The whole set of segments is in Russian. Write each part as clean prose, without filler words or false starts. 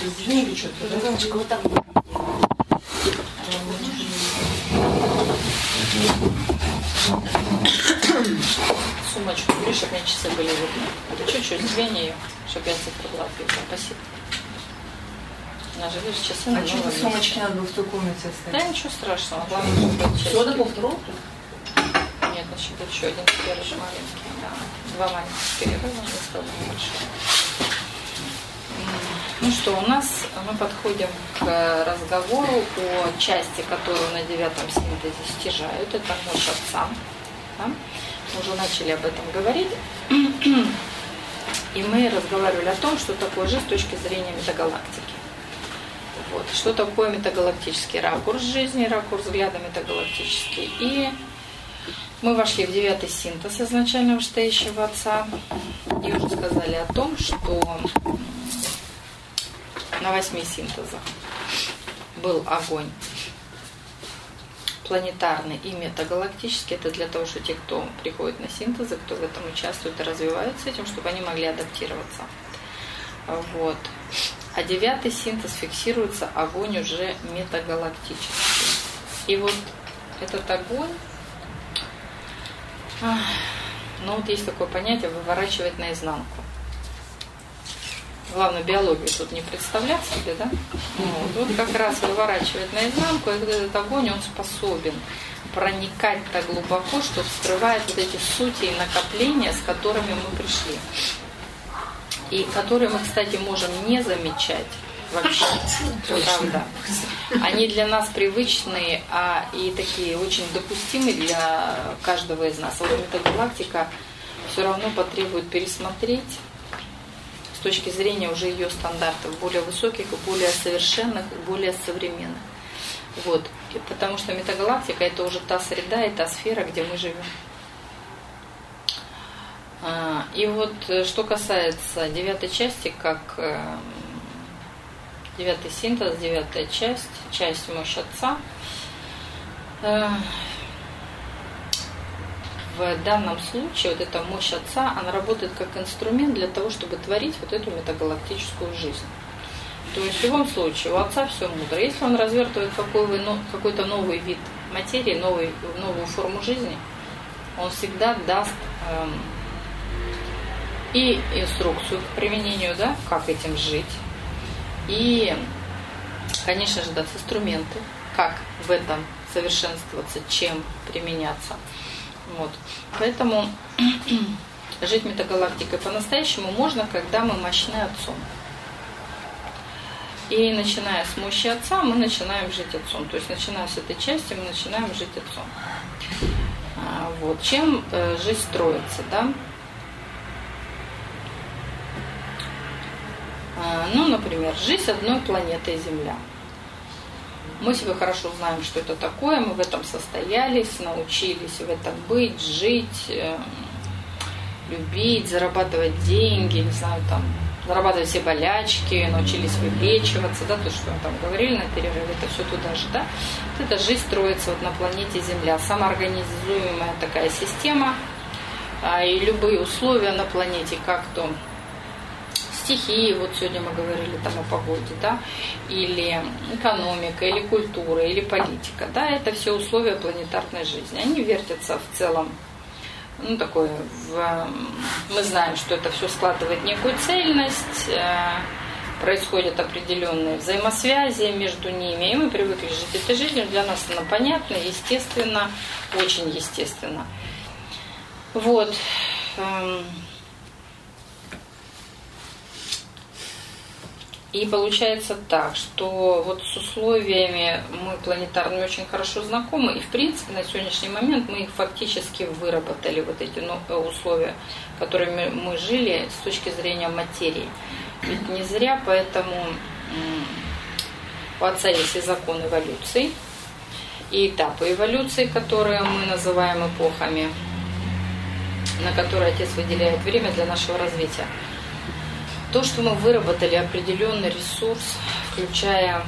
Сдвинь что-то. Немножечко вот так. Сумочку бери, чтобы мне часы были видны. Ты чуть-чуть сдвинь ее, чтобы я циферблат видела. Спасибо. У нас же, видишь, часы на что-то сумочки надо было в той комнате оставить. Да ничего страшного. Главное, чтобы все, до полвторого? Нет, значит, еще один перерыв маленький. Да. 2 маленьких перерыва, не стало небольшого. Ну что, у нас мы подходим к разговору о части, которую на 9-м синтезе стяжают. Это мощь отца. Да? Мы уже начали об этом говорить. И мы разговаривали о том, что такое жизнь с точки зрения метагалактики. Вот. Что такое метагалактический ракурс жизни, ракурс взгляда метагалактический. И мы вошли в 9-й синтез изначально вышестоящего отца. И уже сказали о том, что на 8 синтезах был огонь планетарный и метагалактический. Это для того, что те, кто приходит на синтезы, кто в этом участвует и развивается этим, чтобы они могли адаптироваться. Вот. А 9-й синтез фиксируется огонь уже метагалактический. И вот этот огонь, ну вот есть такое понятие выворачивать наизнанку. Главное, биологию тут не представлять себе, да? Вот как раз выворачивает наизнанку, и этот огонь, он способен проникать так глубоко, что вскрывает вот эти сути и накопления, с которыми мы пришли. И которые мы, кстати, можем не замечать вообще. Правда. Они для нас привычные, и такие очень допустимые для каждого из нас. А вот метагалактика все равно потребует пересмотреть с точки зрения уже ее стандартов, более высоких, более совершенных, более современных. Вот. И потому что метагалактика — это уже та среда и та сфера, где мы живем. И вот что касается 9-й части, как 9-й синтез, 9-я часть мощь отца, в данном случае вот эта мощь отца, она работает как инструмент для того, чтобы творить вот эту метагалактическую жизнь. То есть в любом случае у отца все мудро. Если он развертывает какой-то новый вид материи, новую форму жизни, он всегда даст и инструкцию к применению, да, как этим жить, и, конечно же, даст инструменты, как в этом совершенствоваться, чем применяться. Вот. Поэтому жить метагалактикой по-настоящему можно, когда мы мощны отцом. И начиная с мощи отца, мы начинаем жить отцом. То есть начиная с этой части, мы начинаем жить отцом. Вот. Чем жизнь строится, да? Ну, например, жизнь одной планеты Земля. Мы себе хорошо знаем, что это такое, мы в этом состоялись, научились в этом быть, жить, любить, зарабатывать деньги, не знаю, там, зарабатывать все болячки, научились вылечиваться, да, то, что мы там говорили на перерыве, это все туда же, да. Вот эта жизнь строится вот на планете Земля, самоорганизуемая такая система, и любые условия на планете, как то стихии, вот сегодня мы говорили там о погоде, да, или экономика, или культура, или политика, да, это все условия планетарной жизни. Они вертятся в целом, ну, такое, мы знаем, что это все складывает некую цельность, происходят определенные взаимосвязи между ними, и мы привыкли жить этой жизнью, для нас она понятна, естественно, очень естественно. Вот. И получается так, что вот с условиями мы планетарными очень хорошо знакомы, и в принципе на сегодняшний момент мы их фактически выработали, вот эти условия, которыми мы жили с точки зрения материи. Ведь не зря, поэтому у отца есть и закон эволюции, и этапы эволюции, которые мы называем эпохами, на которые отец выделяет время для нашего развития. То, что мы выработали определенный ресурс, включая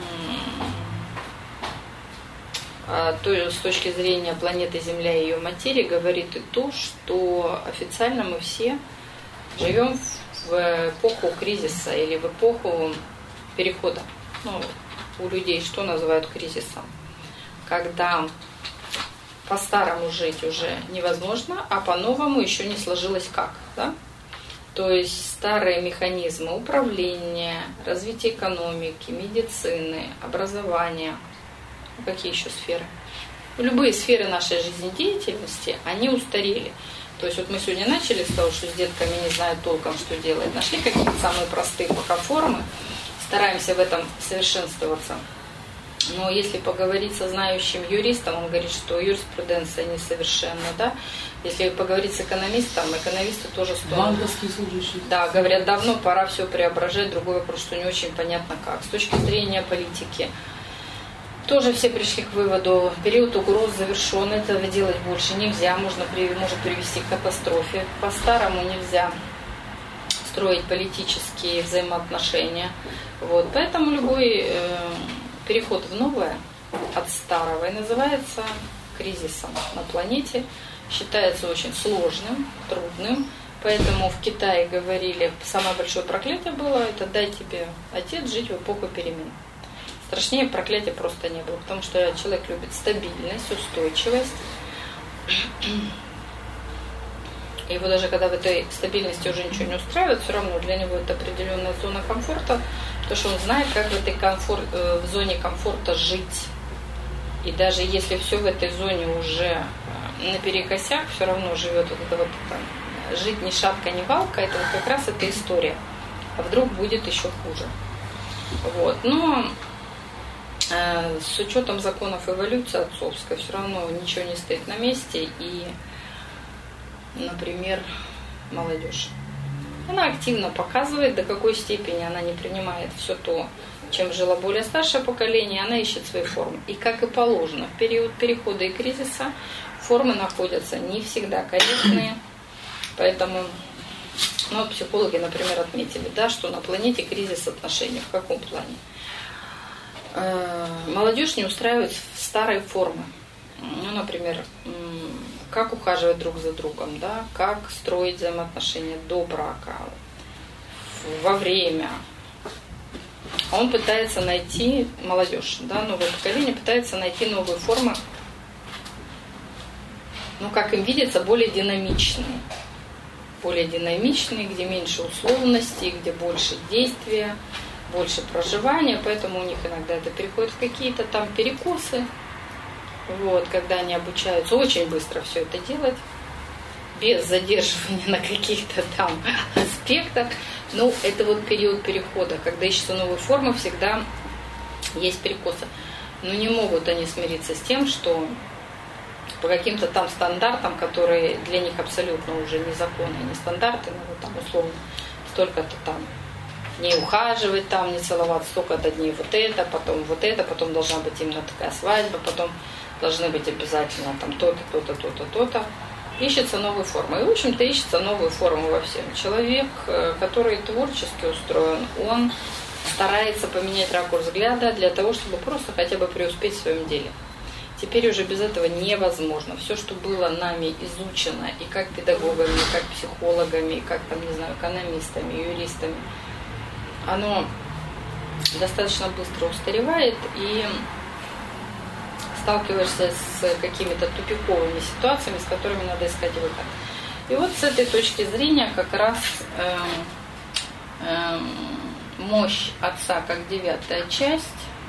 с точки зрения планеты Земля и ее материи, говорит и то, что официально мы все живем в эпоху кризиса или в эпоху перехода, у людей что называют кризисом, когда по-старому жить уже невозможно, а по-новому еще не сложилось как, да? То есть старые механизмы управления, развития экономики, медицины, образования, какие еще сферы? Любые сферы нашей жизнедеятельности, они устарели. То есть вот мы сегодня начали с того, что с детками не знают толком, что делать. Нашли какие-то самые простые пока формы, стараемся в этом совершенствоваться. Но если поговорить со знающим юристом, он говорит, что юриспруденция несовершенна, да? Если поговорить с экономистом, экономисты тоже стоят. Банковские служащие. Да, говорят, давно пора все преображать. Другой вопрос, что не очень понятно как. С точки зрения политики, тоже все пришли к выводу, период угроз завершен, этого делать больше нельзя, может привести к катастрофе. По-старому нельзя строить политические взаимоотношения. Вот. Поэтому любой переход в новое от старого и называется кризисом на планете. Считается очень сложным, трудным. Поэтому в Китае говорили, самое большое проклятие было, это дай тебе отец жить в эпоху перемен. Страшнее проклятия просто не было, потому что человек любит стабильность, устойчивость. И его даже когда в этой стабильности уже ничего не устраивает, все равно для него это определенная зона комфорта, потому что он знает, как в зоне комфорта жить. И даже если все в этой зоне уже наперекосяк, все равно живет вот это вот там, жить ни шапка, ни валка, это вот как раз эта история. А вдруг будет еще хуже. Вот. Но с учетом законов эволюции отцовской все равно ничего не стоит на месте. И, например, молодежь. Она активно показывает, до какой степени она не принимает все то, чем жило более старшее поколение, она ищет свои формы. И как и положено, в период перехода и кризиса формы находятся не всегда корректные. Поэтому психологи, например, отметили, да, что на планете кризис отношений. В каком плане? Молодежь не устраивает старые формы. Например, как ухаживать друг за другом, да, как строить взаимоотношения до брака, во время. Он пытается найти, молодежь, да, новое поколение пытается найти новые формы, как им видится, более динамичные, где меньше условностей, где больше действия, больше проживания, поэтому у них иногда это переходит в какие-то там перекосы. Вот, когда они обучаются очень быстро все это делать, без задерживания на каких-то там аспектах. Это вот период перехода, когда ищутся новые формы, всегда есть перекосы. Но не могут они смириться с тем, что по каким-то там стандартам, которые для них абсолютно уже не законы, не стандарты, там условно столько-то там не ухаживать, там не целоваться, столько-то дней вот это, потом должна быть именно такая свадьба, потом должны быть обязательно там то-то, то-то, то-то, то-то. Ищется новые формы. И, в общем-то, ищется новые формы во всем. Человек, который творчески устроен, он старается поменять ракурс взгляда для того, чтобы просто хотя бы преуспеть в своем деле. Теперь уже без этого невозможно. Все, что было нами изучено и как педагогами, и как психологами, и как экономистами, юристами, оно достаточно быстро устаревает, и сталкиваешься с какими-то тупиковыми ситуациями, с которыми надо искать выход. И вот с этой точки зрения как раз мощь Отца как 9-я часть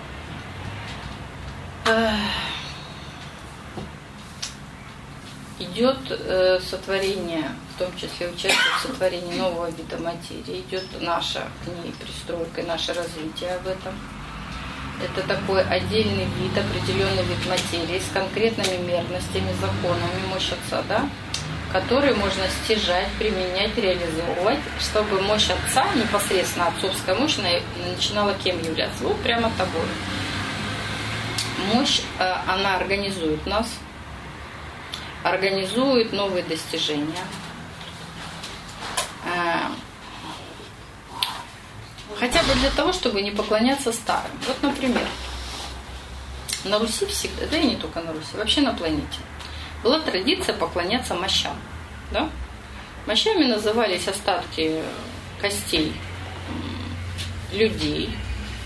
идет сотворение, в том числе участие в сотворении нового вида материи, идет наша к ней пристройка, наше развитие в этом. Это такой отдельный вид, определенный вид материи с конкретными мерностями, законами, мощь Отца, да, который можно стяжать, применять, реализовывать, чтобы мощь Отца, непосредственно отцовская мощь, начинала кем являться? Вот прямо тобой. Мощь, она организует нас, организует новые достижения. Хотя бы для того, чтобы не поклоняться старым. Вот, например, на Руси всегда, да и не только на Руси, вообще на планете, была традиция поклоняться мощам. Да? Мощами назывались остатки костей людей,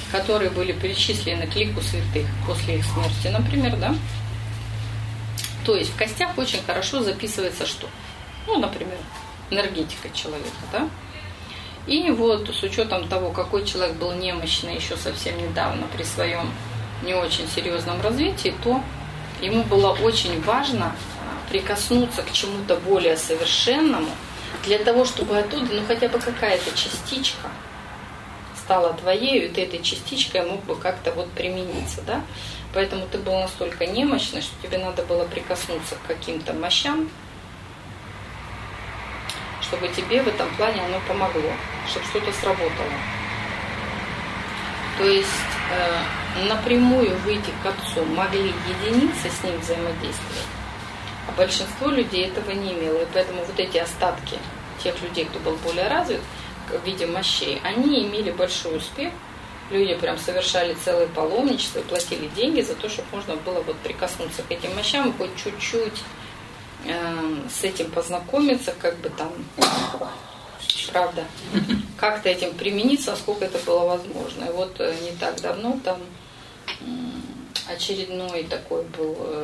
которые были перечислены к лику святых после их смерти, например, да. То есть в костях очень хорошо записывается что? Ну, например, энергетика человека, да. И вот с учетом того, какой человек был немощный еще совсем недавно при своем не очень серьезном развитии, то ему было очень важно прикоснуться к чему-то более совершенному, для того, чтобы оттуда, ну хотя бы какая-то частичка стала твоей, и ты этой частичкой мог бы как-то вот примениться, да. Поэтому ты был настолько немощный, что тебе надо было прикоснуться к каким-то мощам, чтобы тебе в этом плане оно помогло, чтобы что-то сработало. То есть напрямую выйти к Отцу могли единицы с ним взаимодействовать, а большинство людей этого не имело. И поэтому вот эти остатки тех людей, кто был более развит в виде мощей, они имели большой успех. Люди прям совершали целое паломничество и платили деньги за то, чтобы можно было вот прикоснуться к этим мощам и хоть чуть-чуть с этим познакомиться, как бы там, правда, как-то этим примениться, насколько это было возможно. И вот не так давно там очередной такой был...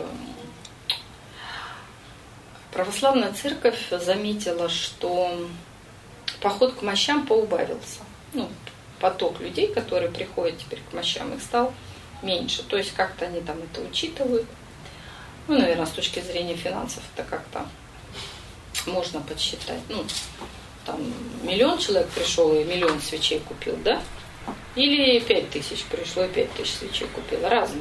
Православная церковь заметила, что поход к мощам поубавился. Ну, поток людей, которые приходят теперь к мощам, их стал меньше. То есть как-то они там это учитывают. Ну, наверное, с точки зрения финансов это как-то можно подсчитать. Ну, там 1 миллион человек пришел и 1 миллион свечей купил, да? Или 5000 пришло и 5000 свечей купило. Разные.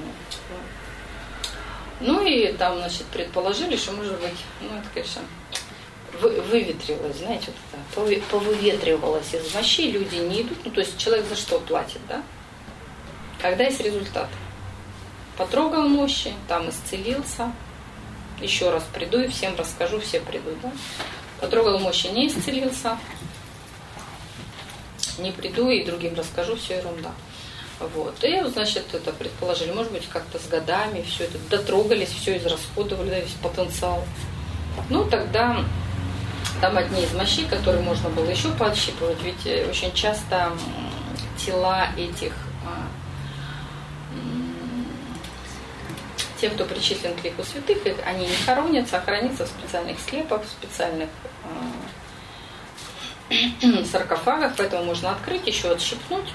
Ну и там, значит, предположили, что, может быть, ну, это, конечно, выветрилось, знаете, вот это, повыветривалось из мощей, люди не идут. Ну, то есть человек за что платит, да? Когда есть результат. Потрогал мощи, там исцелился. Еще раз приду и всем расскажу, все придут, да? Потрогал мощи, не исцелился. Не приду и другим расскажу, все ерунда. Вот. И, значит, это предположили, может быть, как-то с годами все это дотрогались, все израсходовали, да, весь потенциал. Ну, тогда там одни из мощей, которые можно было еще поотщипывать, ведь очень часто тела этих тех, кто причислен к лику святых, они не хоронятся, а хранятся в специальных склепах, в специальных саркофагах, поэтому можно открыть, еще отщипнуть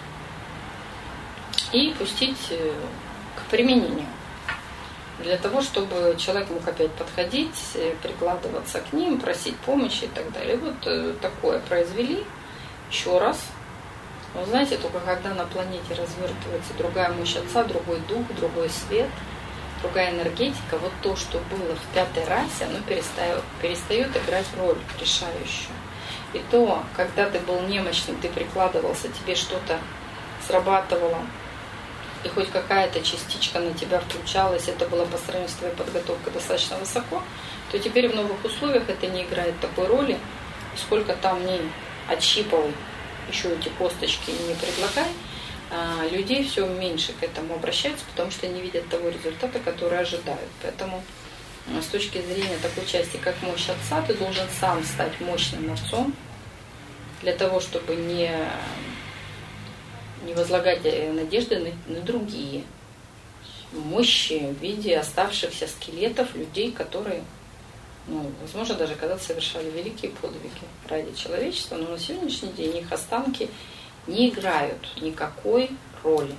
и пустить к применению. Для того, чтобы человек мог опять подходить, прикладываться к ним, просить помощи и так далее. Вот такое произвели еще раз. Вы знаете, только когда на планете развертывается другая мощь Отца, другой дух, другой свет, другая энергетика, вот то, что было в 5-й расе, оно перестает играть роль решающую. И то, когда ты был немощным, ты прикладывался, тебе что-то срабатывало, и хоть какая-то частичка на тебя включалась, это было по сравнению с твоей подготовкой достаточно высоко, то теперь в новых условиях это не играет такой роли, сколько там ни отщипывай еще эти косточки и не предлагай, людей все меньше к этому обращаются, потому что не видят того результата, который ожидают. Поэтому с точки зрения такой части, как мощь Отца, ты должен сам стать мощным Отцом для того, чтобы не возлагать надежды на другие мощи в виде оставшихся скелетов людей, которые, ну, возможно, даже когда-то совершали великие подвиги ради человечества, но на сегодняшний день их останки не играют никакой роли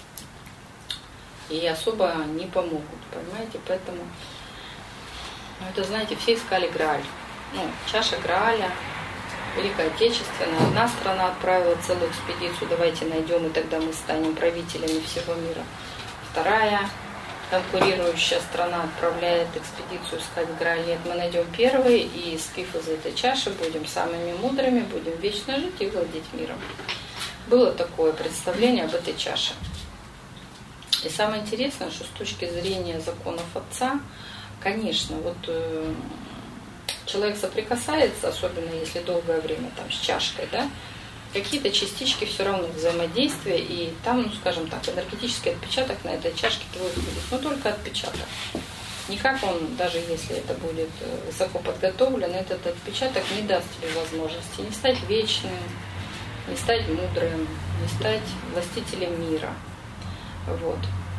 и особо не помогут, понимаете? Поэтому, ну, это, знаете, все искали Грааль. Ну, чаша Грааля, Великая Отечественная. Одна страна отправила целую экспедицию, давайте найдем, и тогда мы станем правителями всего мира. Вторая конкурирующая страна отправляет экспедицию искать Грааль. Нет, мы найдем первый, и спив из этой чаши, будем самыми мудрыми, будем вечно жить и владеть миром. Было такое представление об этой чаше. И самое интересное, что с точки зрения законов Отца, конечно, вот человек соприкасается, особенно если долгое время там с чашкой, да, какие-то частички все равно взаимодействия, и там, ну, скажем так, энергетический отпечаток на этой чашке твой будет, но только отпечаток. Никак он, даже если это будет высоко подготовлен, этот отпечаток не даст тебе возможности не стать вечным, не стать мудрым, не стать властителем мира. Вот.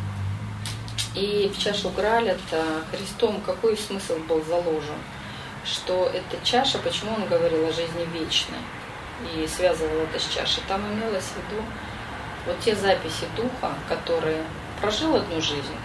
И в чашу Грааля-то Христом какой смысл был заложен? Что эта чаша, почему он говорил о жизни вечной и связывал это с чашей? Там имелось в виду вот те записи духа, которые прожил одну жизнь,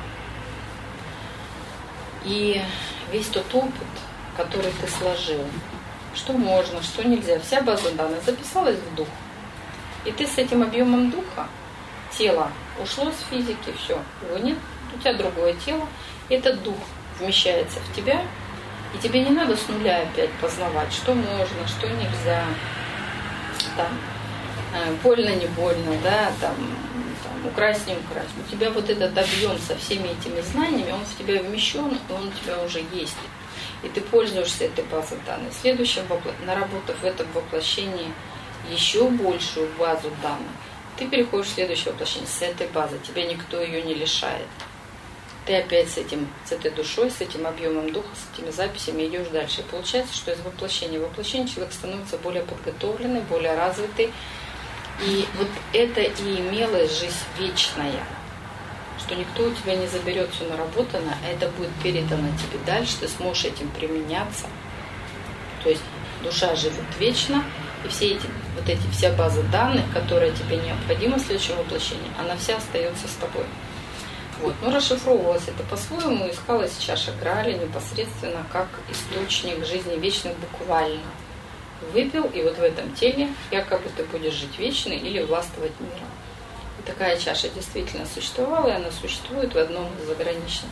и весь тот опыт, который ты сложил, что можно, что нельзя, вся база данных записалась в дух. И ты с этим объемом духа, тело ушло с физики, все, его нет, у тебя другое тело, и этот дух вмещается в тебя, и тебе не надо с нуля опять познавать, что можно, что нельзя, там, больно, не больно, да, там, украсть, не украсть. У тебя вот этот объем со всеми этими знаниями, он в тебя вмещен, и он у тебя уже есть. И ты пользуешься этой базой данных. Следующим, наработав в этом воплощении еще большую базу данных, ты переходишь в следующее воплощение с этой базы. Тебя никто ее не лишает. Ты опять с этой душой, с этим объемом духа, с этими записями идешь дальше. И получается, что из воплощения в воплощение человек становится более подготовленный, более развитый. И вот это и имелась жизнь вечная, что никто у тебя не заберет все наработанное, а это будет передано тебе дальше, ты сможешь этим применяться. То есть душа живет вечно, и вся база данных, которая тебе необходима в следующем воплощении, она вся остается с тобой. Вот. Но расшифровывалось это по-своему, искалась чаша Грааля непосредственно как источник жизни вечной буквально. Выпил, и вот в этом теле якобы ты будешь жить вечно или властвовать миром. И такая чаша действительно существовала, и она существует в одном из заграничных,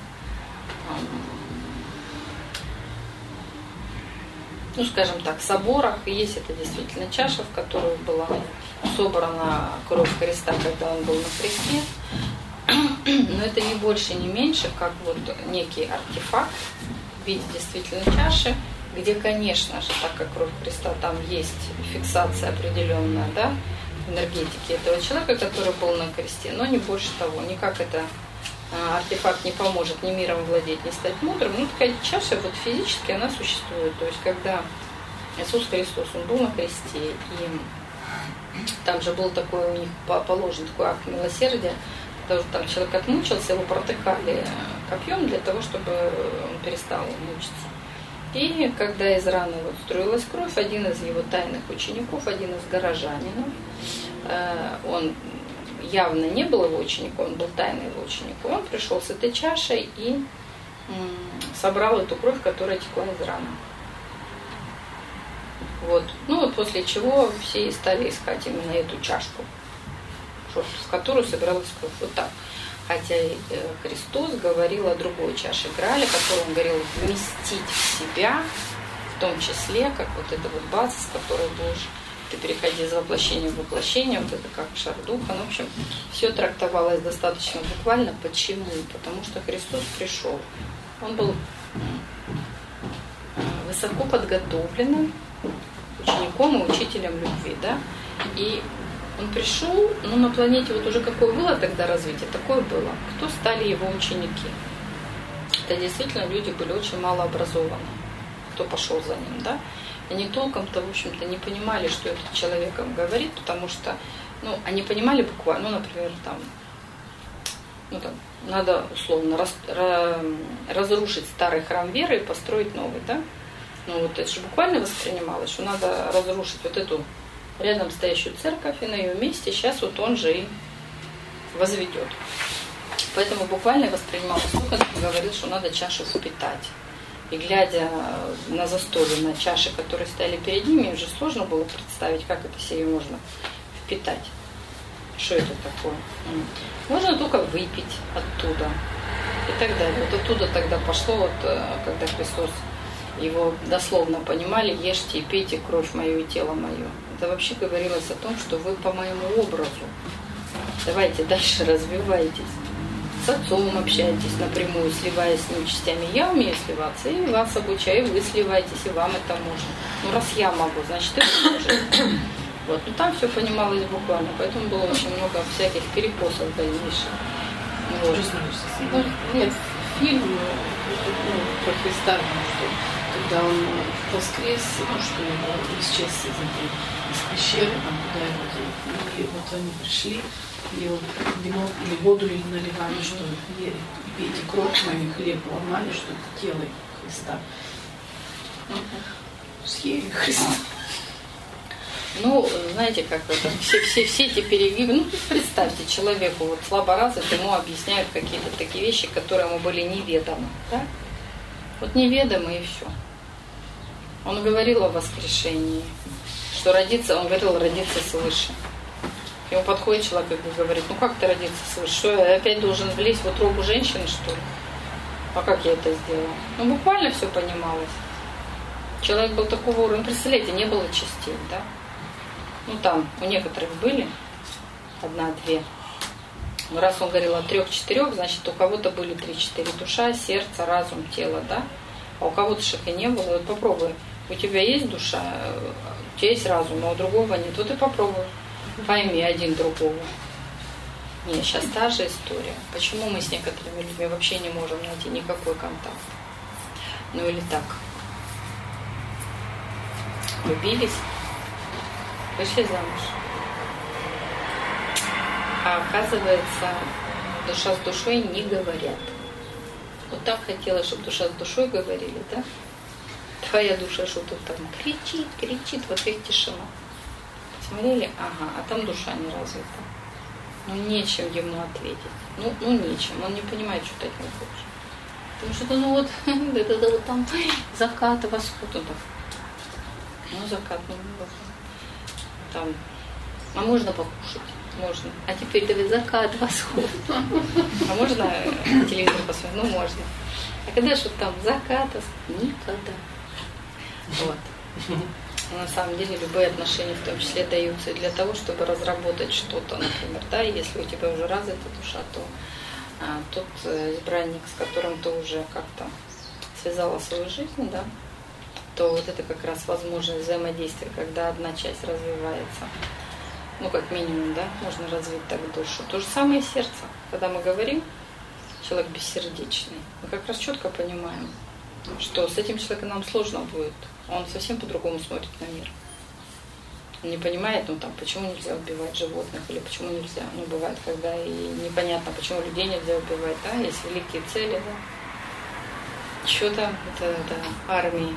скажем так, соборах. И есть это действительно чаша, в которую была собрана кровь Христа, когда он был на кресте. Но это не больше, не меньше, как вот некий артефакт в виде действительно чаши, где, конечно же, так как кровь Христа, там есть фиксация определенная, да, энергетики этого человека, который был на кресте, но не больше того. Никак это артефакт не поможет ни миром владеть, ни стать мудрым. Ну, такая чаша вот физически она существует. То есть, когда Иисус Христос, он был на кресте, и там же был такой у них положен такой акт милосердия, потому что там человек отмучился, его протыкали копьем для того, чтобы он перестал мучиться. И когда из раны вот струилась кровь, один из его тайных учеников, один из горожанинов, он явно не был его учеником, он был тайный его учеником, он пришел с этой чашей и собрал эту кровь, которая текла из раны. Вот. Ну вот после чего все стали искать именно эту чашку, в которую собиралась кровь. Вот так. Хотя Христос говорил о другой чаше Грааля, которую он говорил вместить в себя, в том числе, как вот эта вот база, с которой будешь ты переходи из воплощения в воплощение, вот это как шар духа. Ну, в общем, все трактовалось достаточно буквально. Почему? Потому что Христос пришел. Он был высоко подготовленным учеником и учителем любви, да, и он пришел, но на планете вот уже какое было тогда развитие, такое было. Кто стали его ученики? Это действительно люди были очень малообразованы, кто пошел за ним, да. Они толком-то, в общем-то, не понимали, что этот человек им говорит, потому что, они понимали буквально, например, надо условно разрушить старый храм веры и построить новый, да. Это же буквально воспринималось, что надо разрушить вот эту рядом стоящую церковь, и на ее месте сейчас вот он же и возведет. Поэтому буквально воспринималось, только говорил, что надо чашу впитать. И глядя на застолье, на чаши, которые стояли перед ними, уже сложно было представить, как это себе можно впитать. Что это такое? Можно только выпить оттуда и так далее. Вот оттуда тогда пошло, когда Христос его дословно понимали: ешьте и пейте кровь мою и тело мое. Это вообще говорилось о том, что вы по моему образу. Давайте дальше развивайтесь. С отцом общайтесь напрямую, сливаясь с ним частями. Я умею сливаться, и вас обучаю, и вы сливаетесь, и вам это можно. Раз я могу, значит, и вы можете. Вот. Там все понималось буквально, поэтому было очень много всяких перекосов дальнейших. Вот. Нет, фильм про Христа, что когда он воскрес, что он исчез из пещеры, куда его И вот они пришли, и вот вино или воду им наливали, что пейте кровь мою, хлеб ломали, что это тело Христа. Съели Христа. Ну, знаете, как это, все эти перегибы, ну, представьте, человеку вот слаборазвит, ему объясняют какие-то такие вещи, которые ему были неведомы, да? Вот неведомы и все. Он говорил о воскрешении, что родиться, он говорил, родиться свыше. К нему подходит человек и говорит, ну как ты родиться свыше? Что, я опять должен влезть в утробу женщины, что ли? А как я это сделала? Ну, буквально все понималось. Человек был такого уровня, представляете, не было частей, да? Ну, там у некоторых были 1-2. Но раз он говорил о 3-4, значит, у кого-то были 3-4 душа, сердце, разум, тело, да? А у кого-то же и не было. Вот попробуй. У тебя есть душа, у тебя есть разум, а у другого нет. Вот и попробуй. Пойми один другого. Нет, сейчас та же история. Почему мы с некоторыми людьми вообще не можем найти никакой контакт? Ну или так. Влюбились, вышли замуж. А оказывается, душа с душой не говорят. Вот так хотела, чтобы душа с душой говорили, да? Твоя душа что-то там кричит, вот их тишина. Посмотрели, ага, а там душа не развита. Ну, нечем ему ответить. Ну, нечем, он не понимает, что ты от него хочешь. Потому что, ну вот, это вот там закат, восход, он так. Ну, закат, ну, там, а можно покушать? Можно. А теперь давай закат, восход. А можно телевизор посмотреть? Ну, можно. А когда что там закат, никогда. Вот. Но на самом деле любые отношения в том числе даются и для того, чтобы разработать что-то, например, да, если у тебя уже развита душа, то тот избранник, с которым ты уже как-то связала свою жизнь, да, то вот это как раз возможность взаимодействия, когда одна часть развивается. Ну, как минимум, да, можно развить так душу. То же самое и сердце. Когда мы говорим, человек бессердечный, мы как раз четко понимаем, что с этим человеком нам сложно будет. Он совсем по-другому смотрит на мир. Он не понимает, ну там, почему нельзя убивать животных, или почему нельзя. Ну, бывает, когда и непонятно, почему людей нельзя убивать, да, есть великие цели, да. Что там, это армии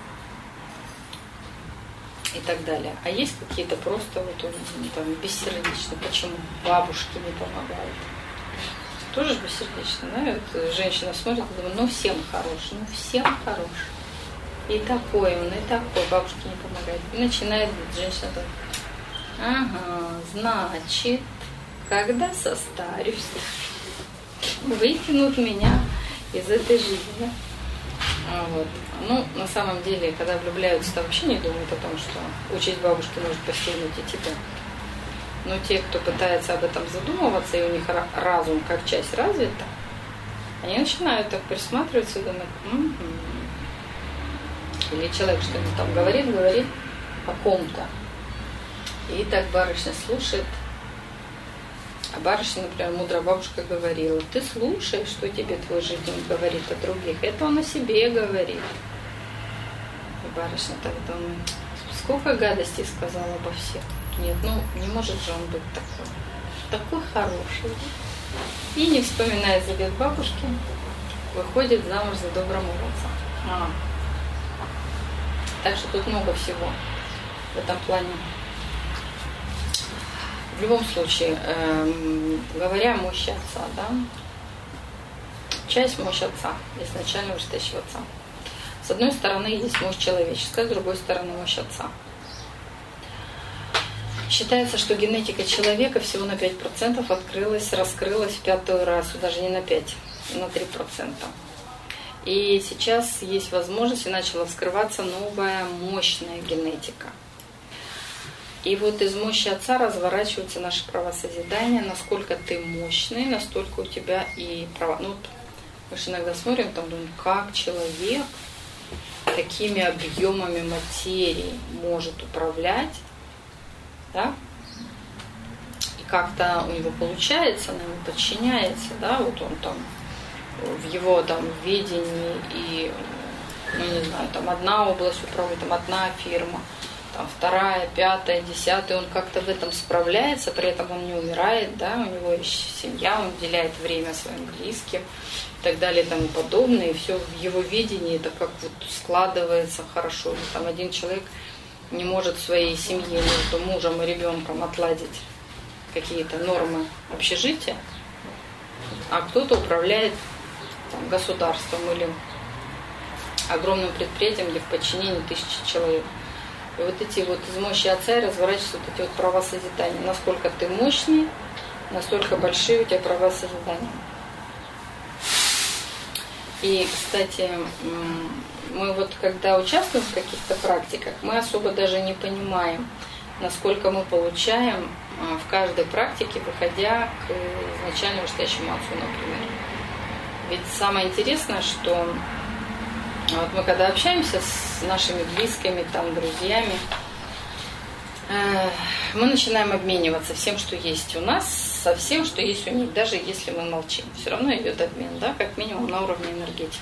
и так далее. А есть какие-то просто вот он там бессердечные. Почему? Бабушки не помогают. Тоже бессердечно, да? Вот женщина смотрит и думает, ну всем хорош, ну всем хорош. И такой он, и такой, бабушке не помогает. И начинает женщина так, ага, значит, когда состарюсь, выкинут меня из этой жизни. Вот. Ну, на самом деле, когда влюбляются, то вообще не думают о том, что участь бабушки может постигнуть и тебя. Но те, кто пытается об этом задумываться, и у них разум как часть развита, они начинают так присматриваться и думать, или человек что-нибудь там говорит о ком-то. И так барышня слушает. А барышня, например, мудрая бабушка говорила, ты слушай, что тебе твой жизнь говорит о других. Это он о себе говорит. И барышня так думает, сколько гадостей сказала обо всех. Нет, ну не может же он быть такой хороший. И не вспоминая завет бабушки, выходит замуж за доброго молодца. Так что тут много всего в этом плане. В любом случае, говоря о мощи отца, да, часть мощи отца, изначально вышедшего отца. С одной стороны есть мощь человеческая, с другой стороны мощь отца. Считается, что генетика человека всего на 5% раскрылась в 5-й раз, даже не на 5, на 3%. И сейчас есть возможность, и начала вскрываться новая мощная генетика. И вот из мощи отца разворачиваются наши права созидания. Насколько ты мощный, настолько у тебя и права. Ну, вот мы же иногда смотрим, там думаем, как человек такими объемами материи может управлять, да? И как-то у него получается, она ему подчиняется, да, вот он там в его там видении и, ну не знаю, там одна область управы, там одна фирма, там, 2, 5, 10, он как-то в этом справляется, при этом он не умирает, да, у него есть семья, он уделяет время своим близким и так далее и тому подобное, и все в его видении это как вот складывается хорошо. Или там один человек не может в своей семье между мужем и ребенком отладить какие-то нормы общежития, а кто-то управляет там, государством или огромным предприятием, где в подчинении 1000 человек. И вот эти вот из мощи Отца разворачиваются вот эти вот права созидания. Насколько ты мощный, настолько большие у тебя права созидания. И, кстати, мы вот когда участвуем в каких-то практиках, мы особо даже не понимаем, насколько мы получаем в каждой практике, выходя к изначально вышестоящему Отцу, например. Ведь самое интересное, что вот мы когда общаемся с нашими близкими, там, друзьями, мы начинаем обмениваться всем, что есть у нас, со всем, что есть у них, даже если мы молчим. Все равно идет обмен, да, как минимум на уровне энергетики.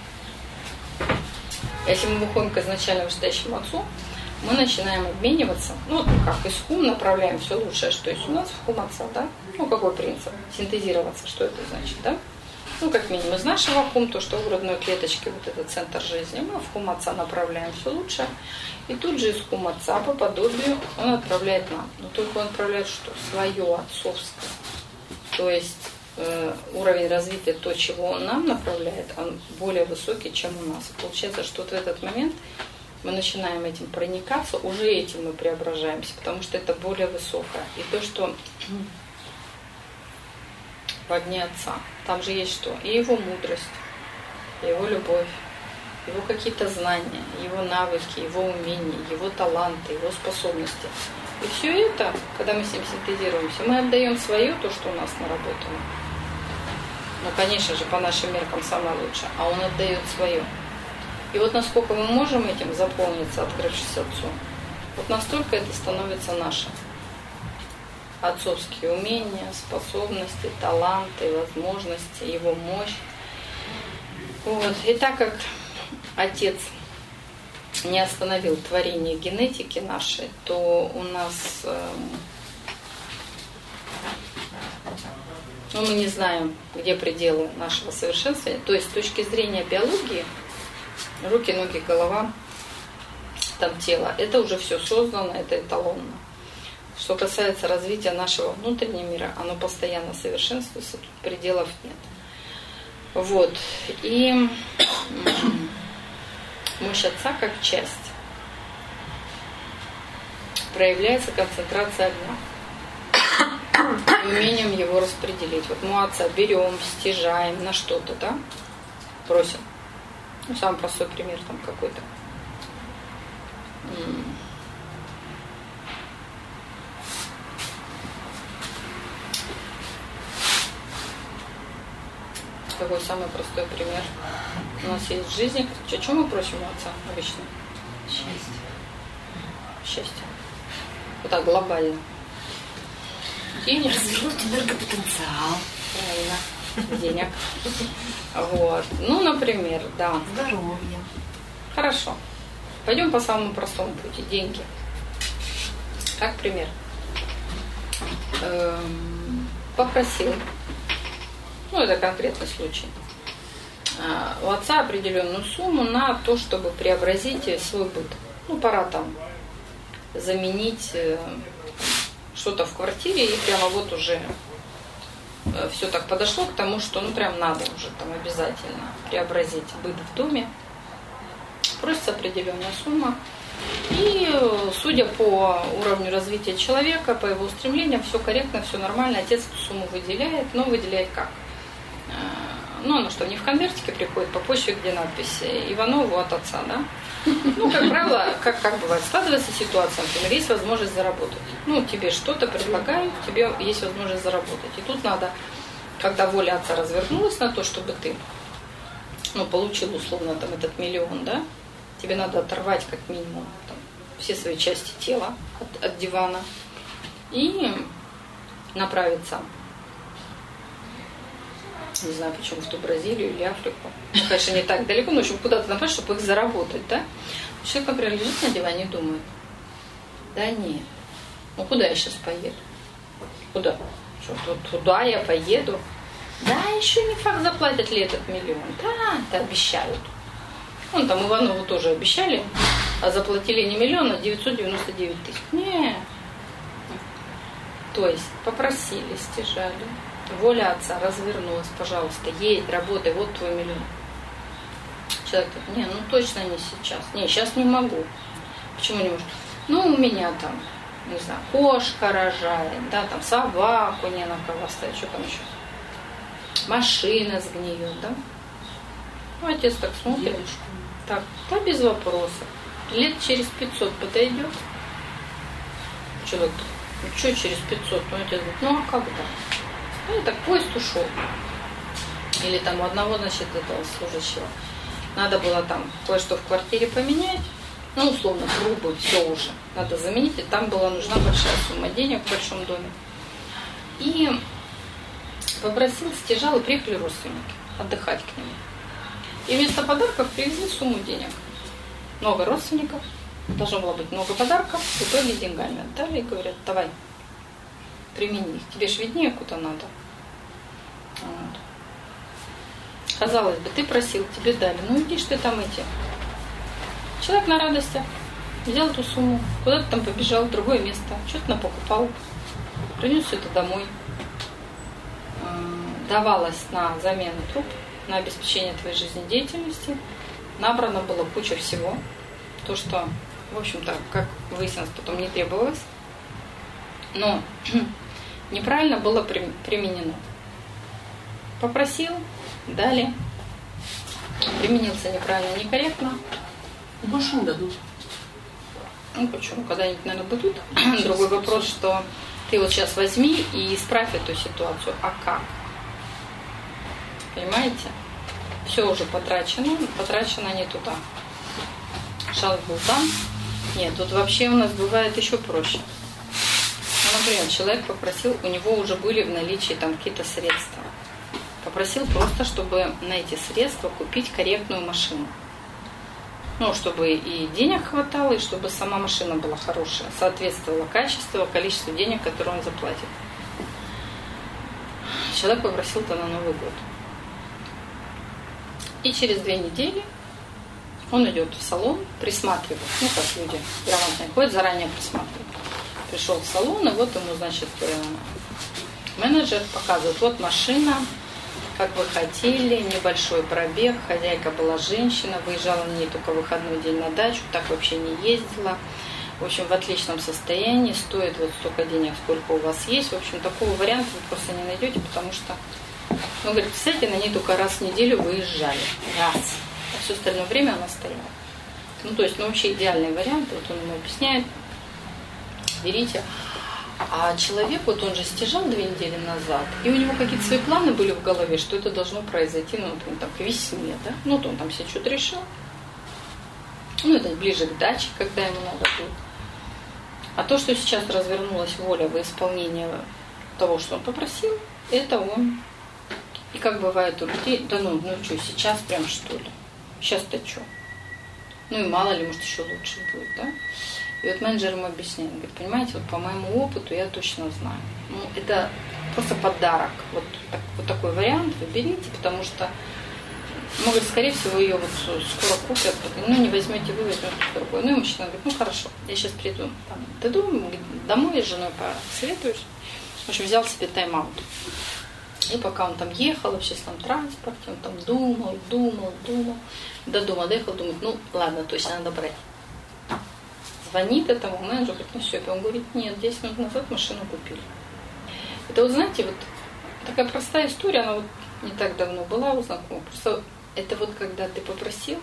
Если мы выходим к изначально вышестоящему Отцу, мы начинаем обмениваться, ну, как из хум направляем все лучшее, что есть у нас в хум Отца, да? Ну, какой принцип? Синтезироваться, что это значит, да? Ну, как минимум из нашего хум, то, что в грудной клеточке, вот этот центр жизни, мы в хум Отца направляем все лучшее. И тут же из хум Отца по подобию он отправляет нам. Но только он отправляет что? Свое отцовское. То есть уровень развития, то, чего он нам направляет, он более высокий, чем у нас. И получается, что вот в этот момент мы начинаем этим проникаться, уже этим мы преображаемся, потому что это более высокое. И то, что в огне Отца, там же есть что? И его мудрость, и его любовь, его какие-то знания, его навыки, его умения, его таланты, его способности. И все это, когда мы с ним синтезируемся, мы отдаем свое, то, что у нас наработано. Ну, конечно же, по нашим меркам самое лучшее, а он отдает свое. И вот насколько мы можем этим заполниться, открывшись Отцу, вот настолько это становится наше. Отцовские умения, способности, таланты, возможности, его мощь. Вот. И так как Отец не остановил творение генетики нашей, то у нас, мы не знаем, где пределы нашего совершенствования. То есть с точки зрения биологии, руки, ноги, голова, там тело, это уже все создано, это эталонно. Что касается развития нашего внутреннего мира, оно постоянно совершенствуется, тут пределов нет. Вот. И мощь Отца как часть. Проявляется концентрация огня. И умением его распределить. Вот мы Отца берем, стяжаем на что-то, да? Просим. Ну, самый простой пример там какой-то. Какой самый простой пример? У нас есть в жизни. О чем мы просим у Отца обычно? Счастье. Счастье. Вот так глобально. Денег. Развернуть энергопотенциал. Правильно. Денег. Вот. Ну, например, да. Здоровье. Хорошо. Пойдем по самому простому пути. Деньги. Как пример. Попросил. Ну, это конкретный случай. У Отца определенную сумму на то, чтобы преобразить свой быт. Ну, пора там заменить что-то в квартире, и прямо вот уже все так подошло к тому, что ну прям надо уже там обязательно преобразить быт в доме. Просится определенная сумма. И судя по уровню развития человека, по его устремлениям, все корректно, все нормально. Отец эту сумму выделяет, но выделяет как? Ну, оно что, не в конвертике приходит, по почте, где надпись Иванову от Отца, да? Ну, как правило, как бывает, складывается ситуация, например, есть возможность заработать. Ну, тебе что-то предлагают, тебе есть возможность заработать. И тут надо, когда воля Отца развернулась на то, чтобы ты, ну, получил условно там этот миллион, да? Тебе надо оторвать как минимум там, все свои части тела от дивана и направиться, не знаю почему, в ту Бразилию или Африку. Ну, конечно, не так далеко, но в общем, куда-то направить, чтобы их заработать, да? Человек, например, лежит на диване и думает, Да нет. Ну куда я сейчас поеду? Куда? Что, туда я поеду? Да, еще не факт, заплатят ли этот миллион. Да, это обещают. Вон там Иванову тоже обещали, а заплатили не миллион, а 999 тысяч. Не. То есть попросили, стяжали. Воля отца развернулась, пожалуйста, едь, работай, вот твой миллион. Человек говорит, не, ну точно не сейчас. Не, сейчас не могу. Почему не можешь? Ну, у меня там, не знаю, кошка рожает, да, там собаку не на кого оставить, что там еще? Машина сгниет, да? Ну, отец так смотрит. Девушку. Так, да, без вопросов. Лет через 500 подойдет. Человек, ну что через 500? Ну, отец говорит, ну а когда? Ну, и так поезд ушел. Или там у одного, значит, этого служащего. Надо было там кое-что в квартире поменять. Ну, условно, трубы, все уже. Надо заменить. И там была нужна большая сумма денег в большом доме. И попросил, стяжал, и приехали родственники отдыхать к нему. И вместо подарков привезли сумму денег. Много родственников. Должно было быть много подарков. В итоге деньгами отдали и говорят, давай, примени их. Тебе ж виднее, куда надо. Вот. Казалось бы, ты просил, тебе дали. Ну, иди ж ты там эти. Человек на радостях взял эту сумму, куда-то там побежал в другое место, что-то напокупал, принес все это домой. Давалось на замену труб, на обеспечение твоей жизнедеятельности. Набрано было куча всего. То, что, в общем-то, как выяснилось, потом не требовалось. Но неправильно было применено. Попросил, дали. Применился неправильно, некорректно. Больше не дадут. Ну почему? Когда-нибудь, наверное, дадут. Другой вопрос, что ты вот сейчас возьми и исправь эту ситуацию. А как? Понимаете? Все уже потрачено не туда. Шанс был там. Нет, тут вообще у нас бывает еще проще. Ну, например, человек попросил, у него уже были в наличии там какие-то средства. Попросил просто, чтобы на эти средства купить корректную машину. Ну, чтобы и денег хватало, и чтобы сама машина была хорошая, соответствовала качеству, количеству денег, которые он заплатит. Человек попросил это на Новый год. И через 2 недели он идет в салон, присматривает. Ну, как люди грамотные ходят, заранее присматривают. Пришел в салон, и вот ему, значит, менеджер показывает, вот машина, как вы хотели, небольшой пробег, хозяйка была женщина, выезжала на ней только в выходной день на дачу, так вообще не ездила. В общем, в отличном состоянии, стоит вот столько денег, сколько у вас есть. В общем, такого варианта вы просто не найдете, потому что, ну, говорит, кстати, на ней только раз в неделю выезжали. Раз. А все остальное время она стояла. Ну, то есть, ну, вообще идеальный вариант, вот он ему объясняет. Берите. А человек, вот он же стяжал 2 недели назад, и у него какие-то свои планы были в голове, что это должно произойти, ну, например, там, к весне, да? Ну, вот он там себе что-то решил. Ну, это ближе к даче, когда ему надо будет. А то, что сейчас развернулась воля во исполнение того, что он попросил, это он. И как бывает у людей, да ну что, сейчас прям что ли? Сейчас-то что? Ну и мало ли, может, еще лучше будет, да? И вот менеджер ему объясняет, говорит, понимаете, вот по моему опыту я точно знаю. Ну, это просто подарок. Вот такой вариант вы берите, потому что, ну, говорит, скорее всего, ее вот скоро купят. Ну, не возьмете вы, возьмете другой. Ну, и мужчина говорит, ну, хорошо, я сейчас приду домой с женой посоветуюсь. В общем, взял себе тайм-аут. И пока он там ехал в общественном транспорте, он там думал. До дома доехал, думает, ну, ладно, точно надо брать. Звонит этому менеджеру, говорит, ну все, это он говорит, нет, 10 минут назад машину купили. Это вот, знаете, вот такая простая история, она вот не так давно была у знакомых. Просто это вот когда ты попросил,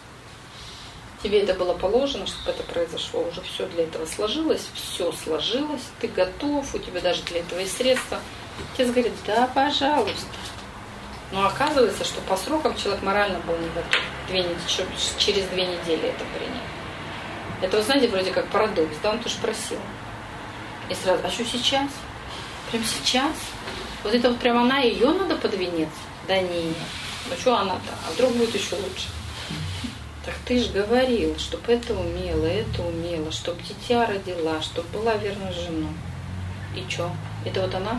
тебе это было положено, чтобы это произошло, уже все для этого сложилось, ты готов, у тебя даже для этого есть средства. Отец говорит, да, пожалуйста. Но оказывается, что по срокам человек морально был не готов. Через 2 недели это принял. Это, вы знаете, вроде как парадокс, да, он тоже просил. И сразу, а что сейчас? Прям сейчас? Вот это вот прям она, ее надо под венец? Да не, ну что она-то? А вдруг будет еще лучше? Так ты же говорил, чтобы это умела, чтобы дитя родила, чтобы была верной женой. И что? Это вот она?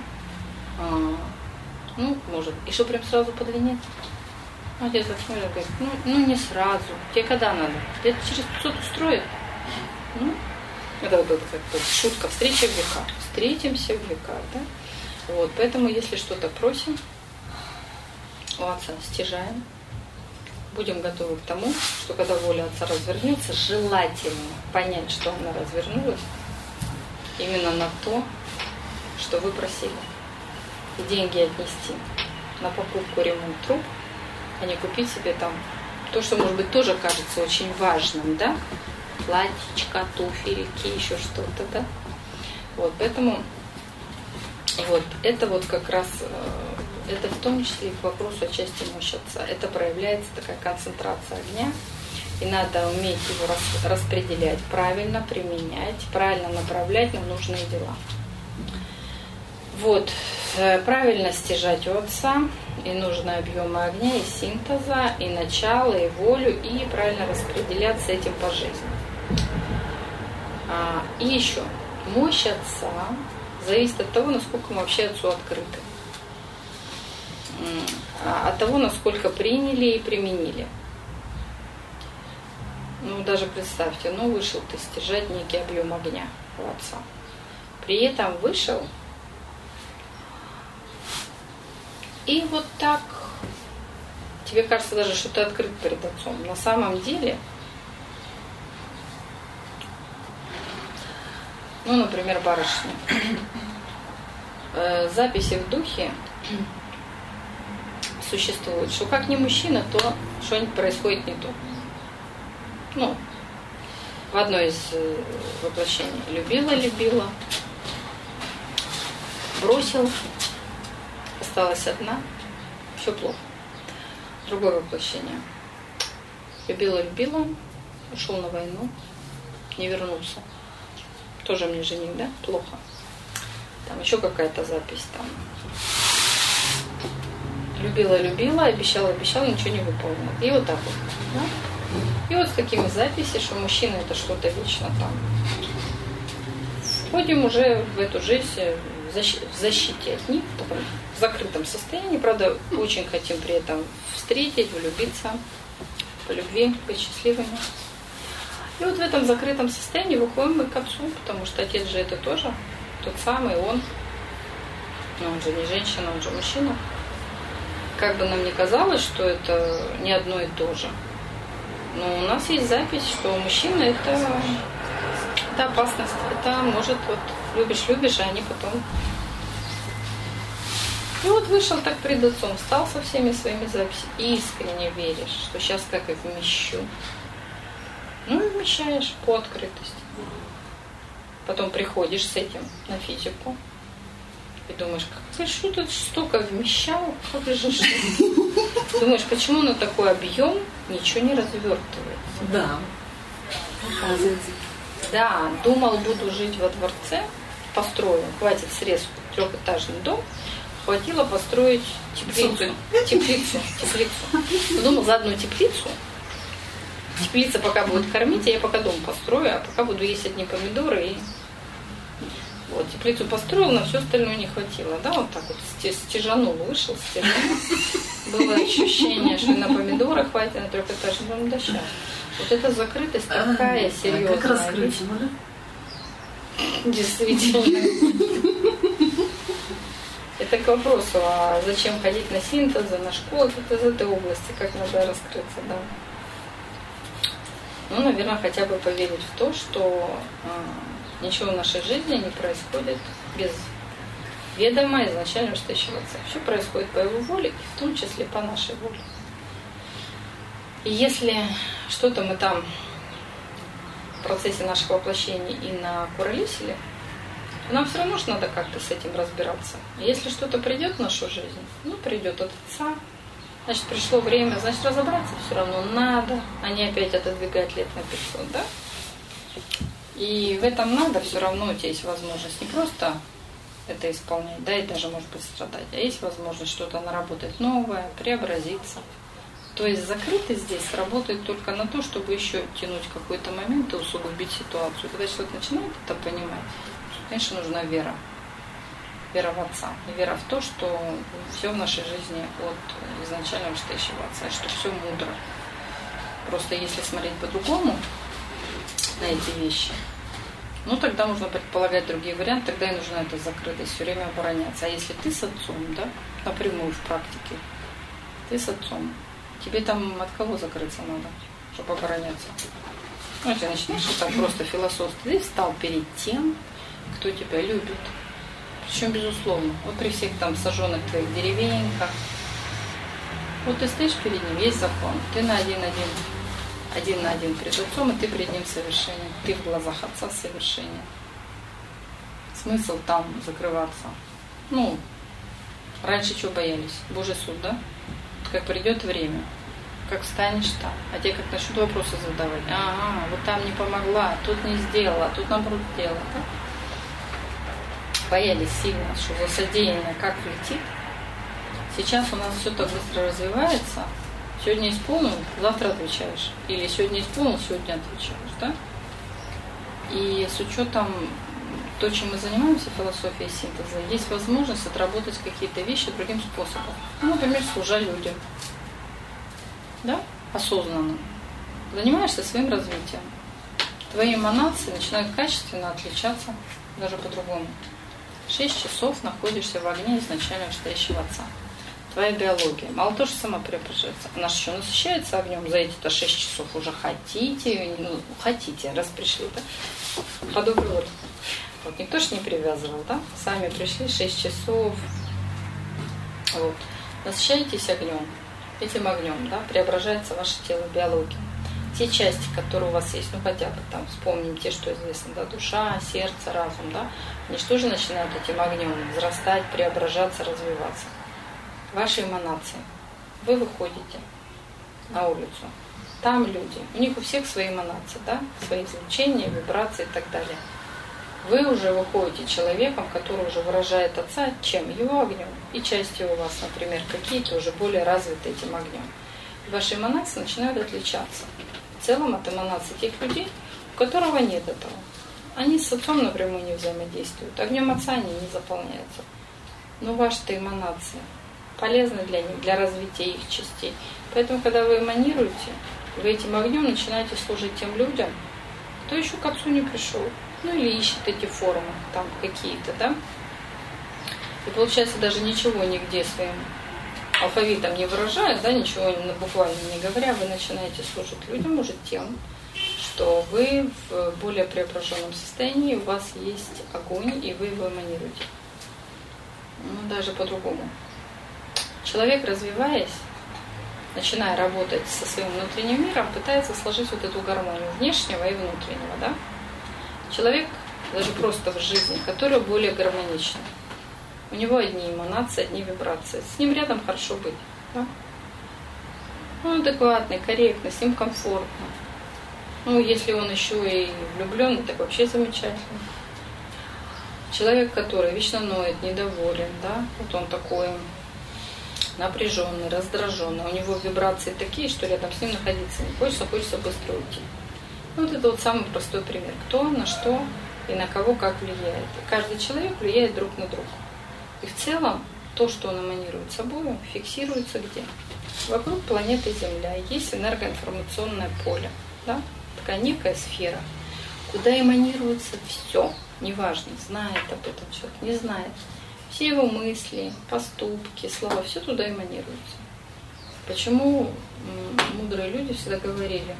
Ну, может. И что, прям сразу под венец? Отец так смотрит, говорит, ну не сразу. Тебе когда надо? Это через 500 устроит? Ну, это вот как шутка, встреча в веках. Встретимся в веках, да? Вот, поэтому, если что-то просим у Отца, стяжаем, будем готовы к тому, что когда воля Отца развернется, желательно понять, что она развернулась именно на то, что вы просили. И деньги отнести на покупку, ремонт труб, а не купить себе там то, что, может быть, тоже кажется очень важным, да? Платьичко, туфельки, еще что-то, да? Вот, поэтому вот, это вот как раз, это в том числе и к вопросу о части мощи Отца. Это проявляется такая концентрация огня, и надо уметь его распределять, правильно применять, правильно направлять на нужные дела. Вот, правильно стяжать у Отца, и нужны объемы огня, и синтеза, и начало, и волю, и правильно распределяться этим по жизни. И еще, мощь Отца зависит от того, насколько мы вообще Отцу открыты. От того, насколько приняли и применили. Ну, даже представьте, вышел ты стяжать некий объем огня у Отца. При этом вышел, и вот так тебе кажется даже, что ты открыт перед Отцом. На самом деле, например, барышня. Записи в духе существуют, что как не мужчина, то что-нибудь происходит не то. В одной из воплощений любила, бросил, осталась одна, все плохо. Другое воплощение. Любила, ушел на войну, не вернулся. Тоже мне жених, да? Плохо. Там еще какая-то запись там. Любила, обещала, ничего не выполнила. И вот так вот. Да? И вот с такими записями, что мужчина это что-то вечно там. Входим уже в эту жизнь в защите от них, в таком закрытом состоянии. Правда, очень хотим при этом встретить, влюбиться, по любви, быть счастливыми. И вот в этом закрытом состоянии выходим мы к Отцу, потому что Отец же это тоже тот самый, Он. Но он же не женщина, он же мужчина. Как бы нам ни казалось, что это не одно и то же. Но у нас есть запись, что мужчина это опасность. Это может любишь, а они потом. И вот вышел так пред Отцом, встал со всеми своими записями. Искренне веришь, что сейчас как их вмещу. И вмещаешь по открытости. Потом приходишь с этим на физику и думаешь, как что тут столько вмещал, как же что? Думаешь, почему на такой объем ничего не развертывается? Да. Оказывается. Да, думал, буду жить во дворце, построю, хватит средств, трехэтажный дом, хватило построить теплицу. Думал, за одну теплицу пока будет кормить, а я пока дом построю, а пока буду есть одни помидоры. И вот, теплицу построил, на все остальное не хватило. Да, вот так вот стяжанул, вышел, стяжанул. Было ощущение, что на помидоры хватит, на трехэтажный дом, да сейчас. Вот эта закрытость такая серьезная. Как раскрыть его, да? Действительно. Это к вопросу, а зачем ходить на синтезы, на школу, из этой области, как надо раскрыться, да. Наверное, хотя бы поверить в то, что ничего в нашей жизни не происходит без ведома изначально стоящего Отца. Все происходит по Его воле, и в том числе по нашей воле. И если что-то мы там в процессе наших воплощений и накуролесили, то нам все равно надо как-то с этим разбираться. И если что-то придет в нашу жизнь, придет от Отца, значит, пришло время, значит, разобраться все равно надо, а не опять отодвигать лет на 500, да? И в этом надо все равно у тебя есть возможность не просто это исполнять, да, и даже, может быть, страдать, а есть возможность что-то наработать новое, преобразиться, То есть закрытость здесь работает только на то, чтобы еще тянуть какой-то момент и усугубить ситуацию. Когда человек начинает это понимать, конечно, нужна вера. Вера в Отца. И вера в то, что все в нашей жизни от изначально вышестоящего Отца, и что все мудро. Просто если смотреть по-другому на эти вещи, ну тогда можно предполагать другие варианты, тогда и нужна эта закрытость, все время обороняться. А если ты с Отцом, да, напрямую в практике, ты с Отцом, тебе там от кого закрыться надо, чтобы обороняться? Ну, ты начинаешь так просто философски. Ты встал перед тем, кто тебя любит. Причем, безусловно, вот при всех там сожженных твоих деревеньках, вот ты стоишь перед ним, есть закон, ты один на один перед Отцом, и ты перед ним совершенен. Ты в глазах Отца совершенен. Смысл там закрываться? Ну, раньше чего боялись? Божий суд, да? Как придет время, как встанешь там, а те как начнут вопросы задавать. Ага, вот там не помогла, тут не сделала, тут наоборот сделала. Да? Боялись сильно, что за содеянное как влетит. Сейчас у нас все так быстро развивается. Сегодня исполнил, завтра отвечаешь. Или сегодня исполнил, сегодня отвечаешь. Да? И с учетом то, чем мы занимаемся, философией синтеза, есть возможность отработать какие-то вещи другим способом. Ну, например, служа людям. Да? Осознанно. Занимаешься своим развитием. Твои эманации начинают качественно отличаться даже по-другому. 6 часов находишься в огне изначально вышестоящего Отца. Твоя биология. Мало того, что сама преображается, она же еще насыщается огнем за эти-то 6 часов. Уже хотите, раз пришли, да? Подобрый вот никто же не привязывал, да? Сами пришли 6 часов. Вот. Насыщаетесь огнем. Этим огнем, да, преображается ваше тело, биология. Те части, которые у вас есть, ну хотя бы там вспомним те, что известно, да, душа, сердце, разум, да, они что же начинают этим огнем взрастать, преображаться, развиваться. Ваши эманации. Вы выходите на улицу. Там люди. У них у всех свои эманации, да, свои излучения, вибрации и так далее. Вы уже выходите человеком, который уже выражает Отца, чем? Его огнем. И части у вас, например, какие-то уже более развиты этим огнем. И ваши эманации начинают отличаться. В целом от эманаций тех людей, у которого нет этого. Они с Отцом напрямую не взаимодействуют. Огнем Отца они не заполняются. Но ваши-то эманации полезны для них, для развития их частей. Поэтому, когда вы эманируете, вы этим огнем начинаете служить тем людям, кто еще к Отцу не пришел. Ну или ищет эти формы там какие-то, да. И получается, даже ничего нигде своим алфавитом не выражая, да, ничего буквально не говоря, вы начинаете служить людям уже тем, что вы в более преображенном состоянии, у вас есть огонь, и вы его эманируете. Ну, даже по-другому. Человек, развиваясь, начиная работать со своим внутренним миром, пытается сложить вот эту гармонию внешнего и внутреннего, да. Человек, даже просто в жизни, который более гармоничный. У него одни эманации, одни вибрации. С ним рядом хорошо быть. Да? Он адекватный, корректный, с ним комфортно. Ну, если он еще и влюбленный, так вообще замечательно. Человек, который вечно ноет, недоволен, да, вот он такой напряженный, раздраженный. У него вибрации такие, что рядом с ним находиться не хочется, хочется быстро уйти. Вот это вот самый простой пример. Кто, на что и на кого как влияет. И каждый человек влияет друг на друга. И в целом то, что он эманирует собой, фиксируется где? Вокруг планеты Земля есть энергоинформационное поле. Да? Такая некая сфера, куда эманируется все. Неважно, знает об этом человек, не знает. Все его мысли, поступки, слова, все туда эманируется. Почему мудрые люди всегда говорили: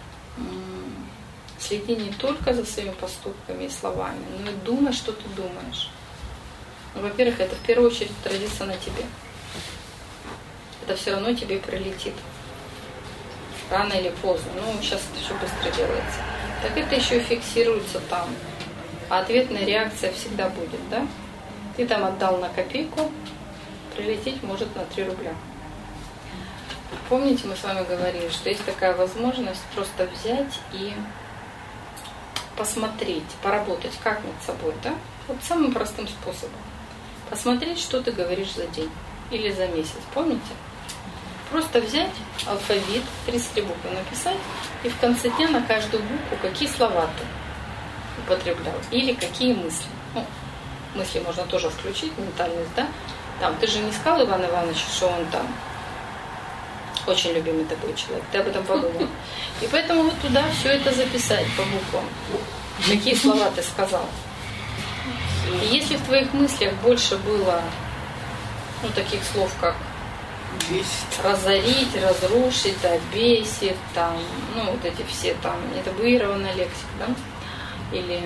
следи не только за своими поступками и словами, но и думай, что ты думаешь. Ну, во-первых, это в первую очередь отразится на тебе. Это все равно тебе прилетит. Рано или поздно. Ну, сейчас это все быстро делается. Так это еще и фиксируется там. А ответная реакция всегда будет, да? Ты там отдал на копейку, прилететь может на 3 рубля. Помните, мы с вами говорили, что есть такая возможность просто взять и посмотреть, поработать как над собой, да? Вот самым простым способом. Посмотреть, что ты говоришь за день или за месяц. Помните? Просто взять алфавит, 33 буквы написать, и в конце дня на каждую букву какие слова ты употреблял, или какие мысли. Ну, мысли можно тоже включить, ментальность, да? Там, ты же не сказал Ивану Ивановичу, что он там очень любимый такой человек, ты об этом подумал. И поэтому вот туда все это записать по буквам. Какие слова ты сказал. И если в твоих мыслях больше было таких слов, как Бесит. разорить, разрушить, да, бесит, там, вот эти все там, нетабуированная лексика, да, или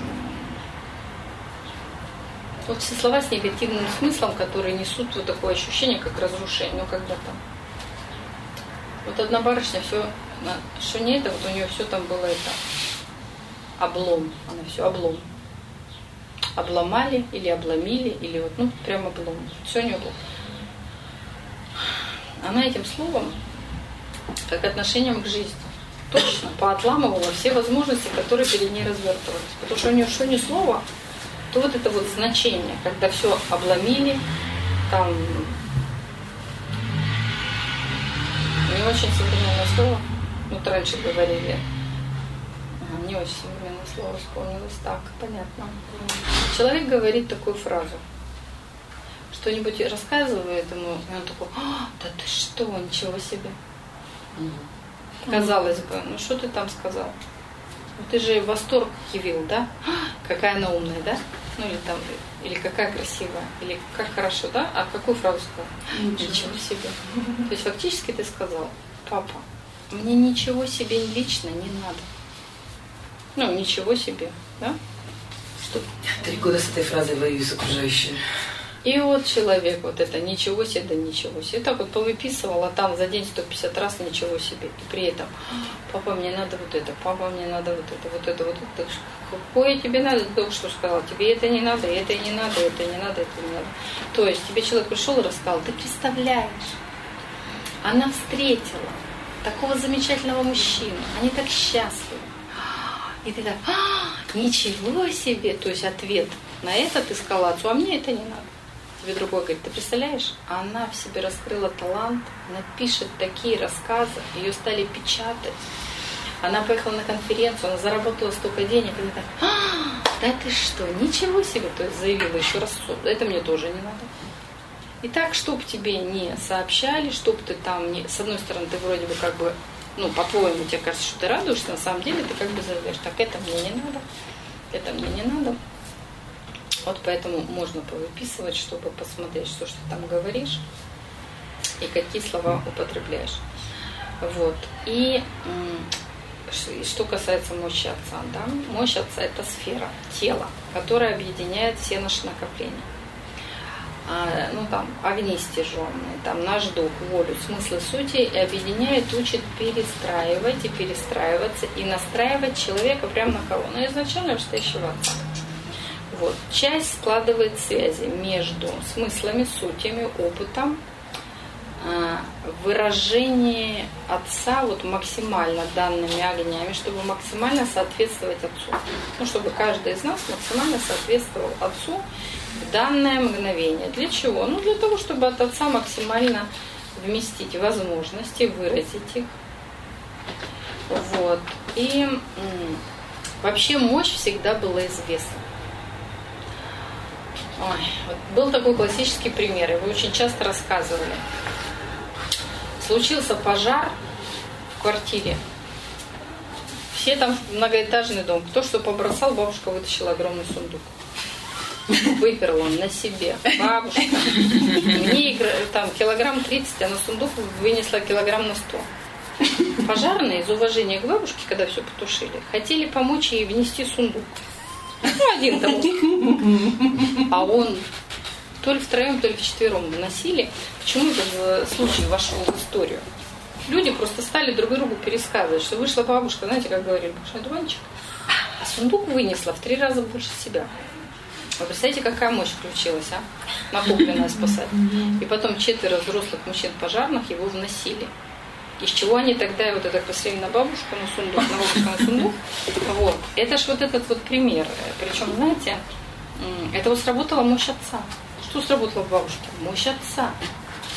вот все слова с негативным смыслом, которые несут вот такое ощущение, как разрушение, когда-то. Вот одна барышня, все, что не это, вот у нее все там было это, облом, она все облом. Обломали или обломили, или вот, прям облом. Все не облом. Она этим словом, как отношением к жизни, точно поотламывала все возможности, которые перед ней развертывались. Потому что у нее что ни слово, то вот это вот значение, когда все обломили, там не очень современное слово, вот раньше говорили, не очень современное слово вспомнилось, так, понятно. Человек говорит такую фразу, что-нибудь рассказывает ему, и он такой: да ты что, ничего себе. Казалось бы, что ты там сказал? Ты же восторг явил, да? Какая она умная, да? Или там, или какая красивая, или как хорошо, да? А какую фразу сказал? Ничего себе. То есть фактически ты сказал: папа, мне ничего себе лично не надо. Ничего себе, да? Что 3 года с этой фразой воюю с окружающими. И вот человек вот это ничего себе, да ничего себе. Так вот повыписывал, а там за день 150 раз ничего себе. И при этом: папа, мне надо вот это, папа, мне надо вот это, вот это, вот это. Какое тебе надо? Ты только что сказал, тебе это не надо, это не надо, это не надо, это не надо. То есть тебе человек пришел и рассказал: ты представляешь, она встретила такого замечательного мужчину, они так счастливы. И ты так: ничего себе. То есть ответ на это ты сказал отцу: а мне это не надо. Тебе другой говорит: ты представляешь, она в себе раскрыла талант, она пишет такие рассказы, ее стали печатать. Она поехала на конференцию, она заработала столько денег, и ты так: да ты что, ничего себе. То есть заявила еще раз: это мне тоже не надо. И так, чтоб тебе не сообщали, чтоб ты там не... С одной стороны, ты вроде бы как бы, по-твоему, тебе кажется, что ты радуешься, на самом деле ты как бы заявляешь: так, это мне не надо, это мне не надо. Вот поэтому можно повыписывать, чтобы посмотреть, что ты там говоришь и какие слова употребляешь. Вот. И что касается мощи Отца, да? Мощь Отца – это сфера, тело, которая объединяет все наши накопления. Огни стяженные, там наш дух, волю, смыслы сути, и объединяет, учит перестраивать и перестраиваться, и настраивать человека прямо на кого? Изначально вышестоящего Отца. Вот. Часть складывает связи между смыслами, сутями, опытом, выражение Отца максимально данными огнями, чтобы максимально соответствовать Отцу. Чтобы каждый из нас максимально соответствовал Отцу в данное мгновение. Для чего? Для того, чтобы от Отца максимально вместить возможности, выразить их. Вот. И вообще мощь всегда была известна. Был такой классический пример, его очень часто рассказывали. Случился пожар в квартире. Все там многоэтажный дом. Кто что побросал, бабушка вытащила огромный сундук. Выперла он на себе. Бабушка. Мне там килограмм 30, а на сундук вынесла килограмм на 100. Пожарные из уважения к бабушке, когда все потушили, хотели помочь ей внести сундук. Один там. А он то ли втроем, то ли вчетвером выносили. Почему этот случай вошел в историю? Люди просто стали друг другу пересказывать, что вышла бабушка, знаете, как говорили, большой дуванчик, а сундук вынесла в 3 раза больше себя. Вы представляете, какая мощь включилась, накопленная спасать. И потом 4 взрослых мужчин пожарных его вносили. Из чего они тогда вот это посмотрели на бабушку, на сундук, на бабушку, на сундук. Вот. Это ж вот этот вот пример. Причем, знаете, это сработала мощь Отца. Что сработало в бабушке? Мощь Отца.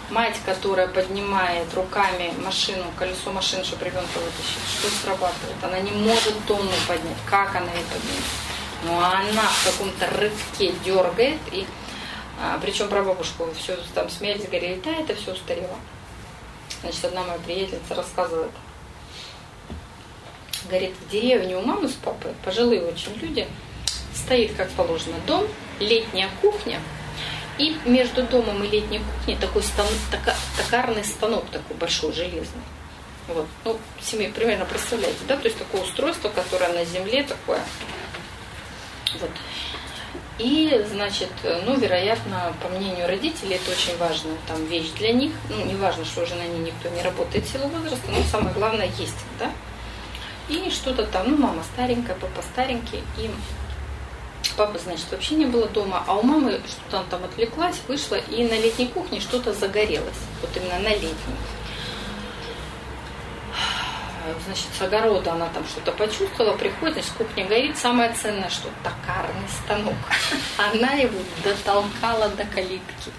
Мать, которая поднимает руками машину, колесо машины, чтобы ребенка вытащить, что срабатывает? Она не может тонну поднять. Как она ее поднимет? Ну, она в каком-то рывке дергает, и причем про бабушку все там смеялись, говорили, да, это все устарело. Значит, одна моя приятельница рассказывает. Говорит, в деревне у мамы с папой, пожилые очень люди, стоит, как положено, дом, летняя кухня, и между домом и летней кухней такой токарный станок такой большой, железный. Вот. Ну, себе примерно представляете, да? То есть такое устройство, которое на земле такое. Вот. И, значит, ну, вероятно, по мнению родителей, это очень важная там вещь для них. Ну, не важно, что уже на ней никто не работает в силу возраста, но самое главное есть, да? И что-то там, ну, мама старенькая, папа старенький, и папа, значит, вообще не было дома, а у мамы что-то там отвлеклась, вышла, и на летней кухне что-то загорелось, вот именно на летней. Значит, с огорода она там что-то почувствовала, приходит, значит, кухня горит, самое ценное, что токарный станок. Она его дотолкала до калитки.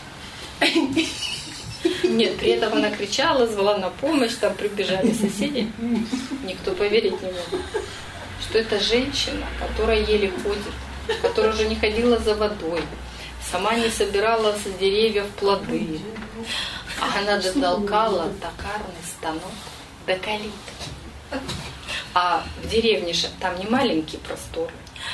Нет, при этом она кричала, звала на помощь, там прибежали соседи. Никто поверить не мог, что это женщина, которая еле ходит, которая уже не ходила за водой, сама не собирала с деревьев плоды. А она дотолкала токарный станок до калитки. А в деревне же там не маленькие просторы.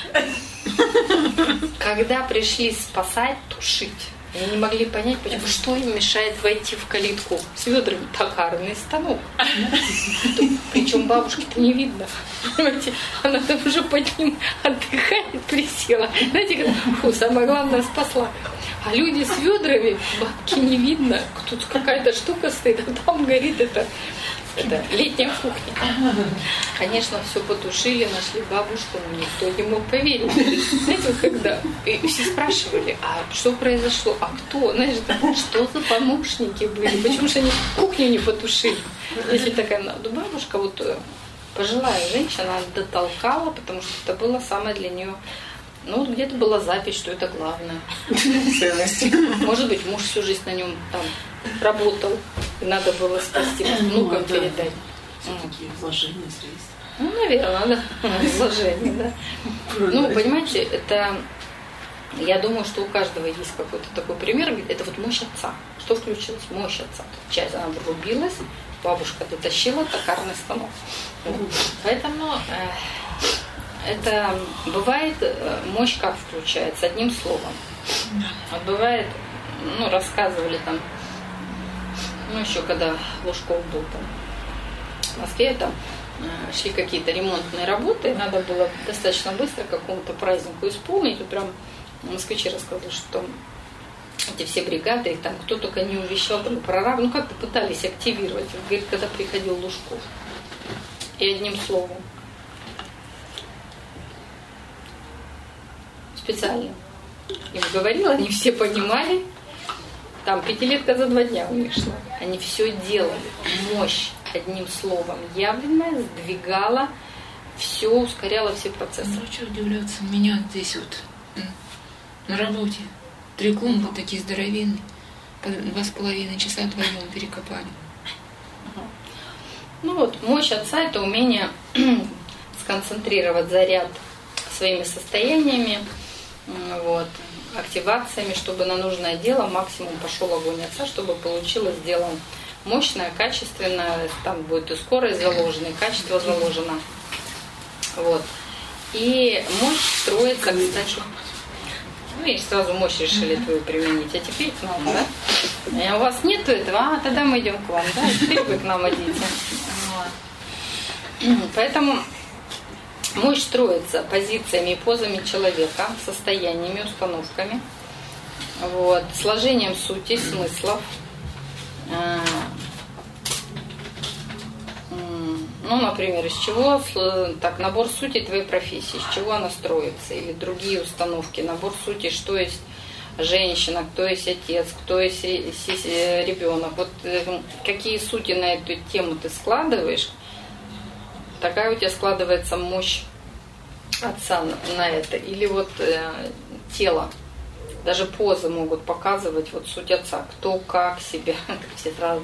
Когда пришли спасать, тушить, они не могли понять, почему, что им мешает войти в калитку с ведрами. Токарный станок. Причем бабушки-то не видно. Понимаете, она там уже под ним отдыхает, присела. Знаете, фу, самое главное, спасла. А люди с ведрами, бабки не видно. Тут какая-то штука стоит, а там горит это летняя кухня. Конечно, все потушили, нашли бабушку, но никто не мог поверить. Знаете, вот когда и все спрашивали, а что произошло, а кто, знаешь, что за помощники были, почему же они кухню не потушили? Если такая бабушка, вот пожилая женщина, она дотолкала, потому что это было самое для нее. Ну, где-то была запись, что это главное. Может быть, муж всю жизнь на нем там работал, и надо было спасти, внукам передать. Такие вложения средств. Ну, наверное, да. Вложения, да. Ну, понимаете, это... Я думаю, что у каждого есть какой-то такой пример. Это вот мощь отца. Что включилось? Мощь отца. Часть она врубилась, бабушка дотащила токарный станок. Поэтому... Это бывает, мощь как включается, одним словом. Вот бывает, ну, рассказывали там, ну, еще когда Лужков был там в Москве, там шли какие-то ремонтные работы, надо было достаточно быстро какому-то празднику исполнить. И прям москвичи рассказывали, что там эти все бригады, их там кто только не увещал, там прораб, ну, как-то пытались активировать. Он говорит, когда приходил Лужков. И одним словом. Специально им говорила, они все понимали. Там пятилетка за 2 дня у них шла. Они все делали. Мощь, одним словом, явленная, сдвигала, все ускоряло все процессы. Ну, что удивляться, меня здесь вот на работе 3 клумбы такие здоровенные, по 2,5 часа вдвоем перекопали. Ну вот, мощь отца — это умение сконцентрировать заряд своими состояниями, вот, активациями, чтобы на нужное дело максимум пошел огонь отца, чтобы получилось дело мощное, качественное, там будет и скорость заложена, и качество заложено. Вот. И мощь строится, кстати. Ну, и сразу мощь решили твою применить, а теперь к нам, да? А у вас нету этого, тогда мы идем к вам, да? Теперь вы к нам идите. Вот. Поэтому мощь строится позициями и позами человека, состояниями, установками, вот, сложением сути, смыслов. Ну, например, из чего, так, набор сути твоей профессии, из чего она строится, или другие установки, набор сути, что есть женщина, кто есть отец, кто есть ребенок. Вот какие сути на эту тему ты складываешь, такая у тебя складывается мощь отца на это. Или вот тело. Даже позы могут показывать вот суть отца, кто как себя, все сразу,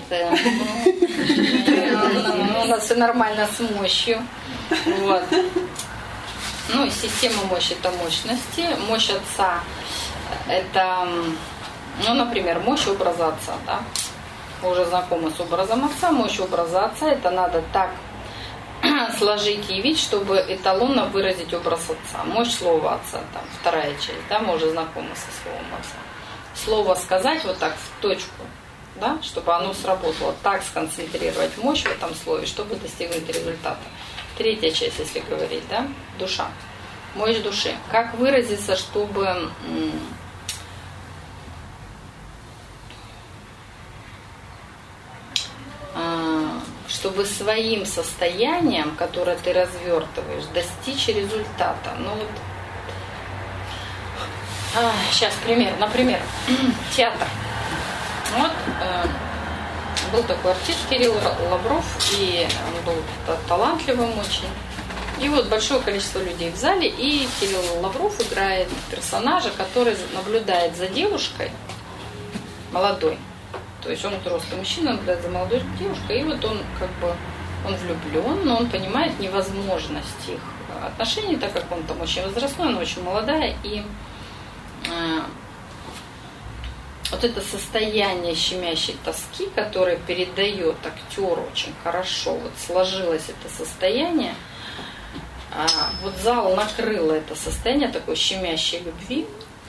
у нас все нормально с мощью. Вот. Ну и система мощи — это мощности. Мощь отца — это, ну, например, мощь образа отца, да? Вы уже знакомы с образом отца. Мощь образа отца — это надо так сложить и явить, чтобы эталонно выразить образ отца. Мощь слова отца, там, вторая часть, да, мы уже знакомы со словом отца. Слово сказать вот так в точку, да, чтобы оно сработало, так сконцентрировать мощь в этом слове, чтобы достигнуть результата. Третья часть, если говорить, да, душа. Мощь души. Как выразиться, чтобы своим состоянием, которое ты развертываешь, достичь результата. Ну вот, сейчас пример. Например, театр. Вот был такой артист Кирилл Лавров, и он был талантливым очень. И вот большое количество людей в зале, и Кирилл Лавров играет персонажа, который наблюдает за девушкой молодой. То есть он взрослый мужчина, наблюдает за молодой девушкой, и вот он как бы он влюблен, но он понимает невозможность их отношений, так как он там очень возрастной, она очень молодая, и вот это состояние щемящей тоски, которое передает актер очень хорошо, вот сложилось это состояние, вот зал накрыло это состояние такой щемящей любви,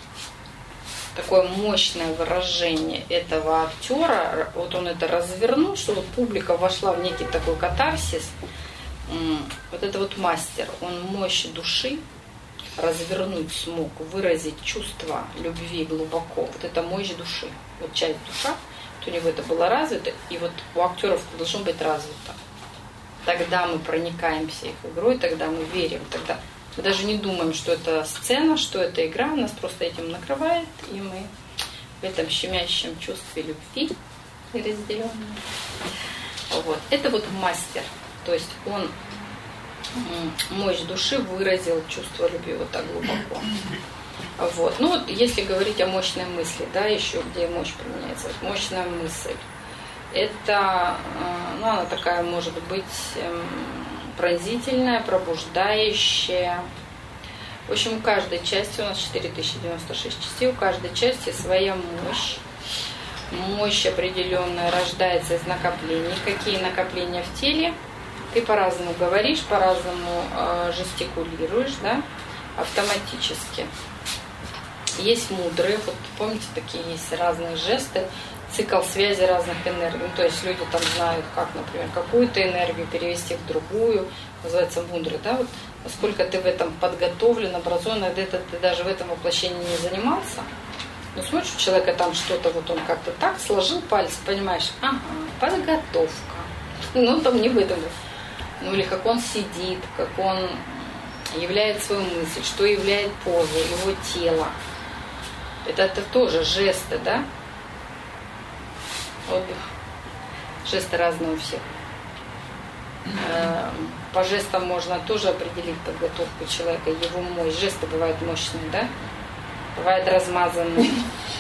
такое мощное выражение этого актера, вот он это развернул, что вот публика вошла в некий такой катарсис. Вот это вот мастер, он мощь души развернуть смог, выразить чувство любви глубоко. Вот это мощь души, вот часть душа, вот у него это было развито, и вот у актеров это должно быть развито. Тогда мы проникаемся их игрой, тогда мы верим, тогда мы даже не думаем, что это сцена, что это игра, нас просто этим накрывает, и мы в этом щемящем чувстве любви разделенном. Вот. Это вот мастер, то есть он мощь души выразил чувство любви вот так глубоко. Вот. Ну вот если говорить о мощной мысли, да, еще где мощь применяется, вот мощная мысль. Это, ну, она такая может быть пронзительная, пробуждающая. В общем, у каждой части, у нас 4096 частей, у каждой части своя мощь. Мощь определенная рождается из накоплений. Какие накопления в теле? Ты по-разному говоришь, по-разному жестикулируешь, да, автоматически. Есть мудрые, вот помните, такие есть разные жесты, цикл связи разных энергий. Ну, то есть люди там знают, как, например, какую-то энергию перевести в другую, называется мудрый, да, вот насколько ты в этом подготовлен, образован, ты даже в этом воплощении не занимался. Но смотришь, у человека там что-то, вот он как-то так сложил пальцы, понимаешь, ага, подготовка. Ну, там не выдумал. Ну, или как он сидит, как он являет свою мысль, что являет позу, его тело. Это тоже жесты, да? Вот. Жесты разные у всех. По жестам можно тоже определить подготовку человека, его мощь. Жесты бывают мощные, да? Бывают размазанные.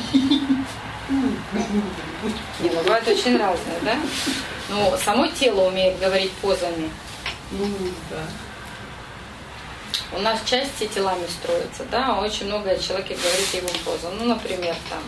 Не, бывают очень разные, да? Но само тело умеет говорить позами. Ну, да. У нас части телами строятся, да, очень много человек говорит его позу. Ну, например, там,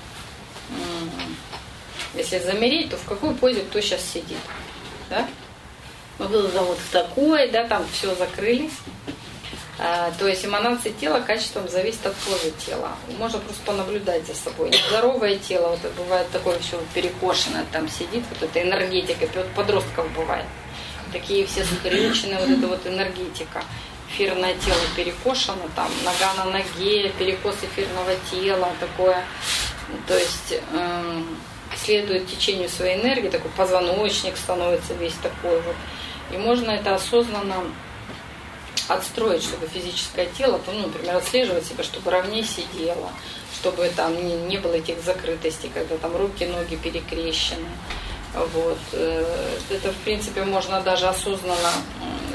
если замереть, то в какой позе кто сейчас сидит, да? Вот в такой, да, там все закрылись. То есть эманации тела качеством зависит от позы тела. Можно просто понаблюдать за собой. Нездоровое тело, вот это бывает такое все перекошенное, там сидит, вот эта энергетика, вот подростков бывает. Такие все скрюченные, вот эта вот энергетика. Эфирное тело перекошено, там нога на ноге, перекос эфирного тела, такое. То есть следует течению своей энергии, такой позвоночник становится весь такой вот. И можно это осознанно отстроить, чтобы физическое тело, ну, например, отслеживать себя, чтобы ровнее сидело, чтобы там не было этих закрытостей, когда там руки, ноги перекрещены. Вот. Это, в принципе, можно даже осознанно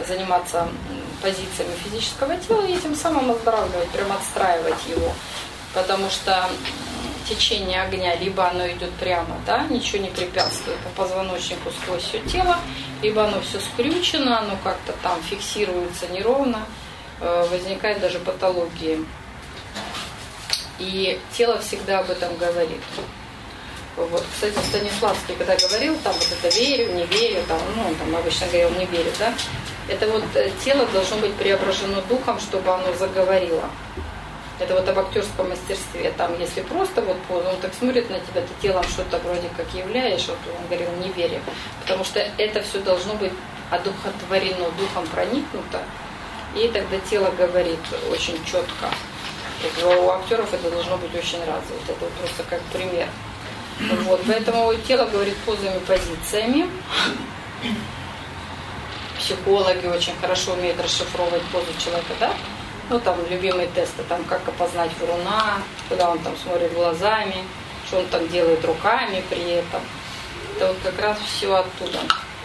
заниматься позициями физического тела и тем самым оздоравливать, прям отстраивать его. потому что течение огня, либо оно идет прямо, да, ничего не препятствует по позвоночнику сквозь все тело, либо оно все скрючено, оно как-то там фиксируется неровно, возникает даже патологии. И тело всегда об этом говорит. Вот. Кстати, Станиславский, когда говорил, там вот это верю, не верю, там, ну, он там обычно говорил, не верю, да, это вот тело должно быть преображено духом, чтобы оно заговорило. Это вот об актерском мастерстве. Там, если просто вот он так смотрит на тебя, ты телом что-то вроде как являешь, вот он говорил, не верю. Потому что это все должно быть одухотворено, духом проникнуто, и тогда тело говорит очень четко. У актеров это должно быть очень развито. Это вот просто как пример. Вот, поэтому тело говорит позами, позициями. Психологи очень хорошо умеют расшифровывать позу человека, да? Ну, там, любимые тесты, там, как опознать вруна, куда он там смотрит глазами, что он там делает руками при этом. Это вот как раз все оттуда.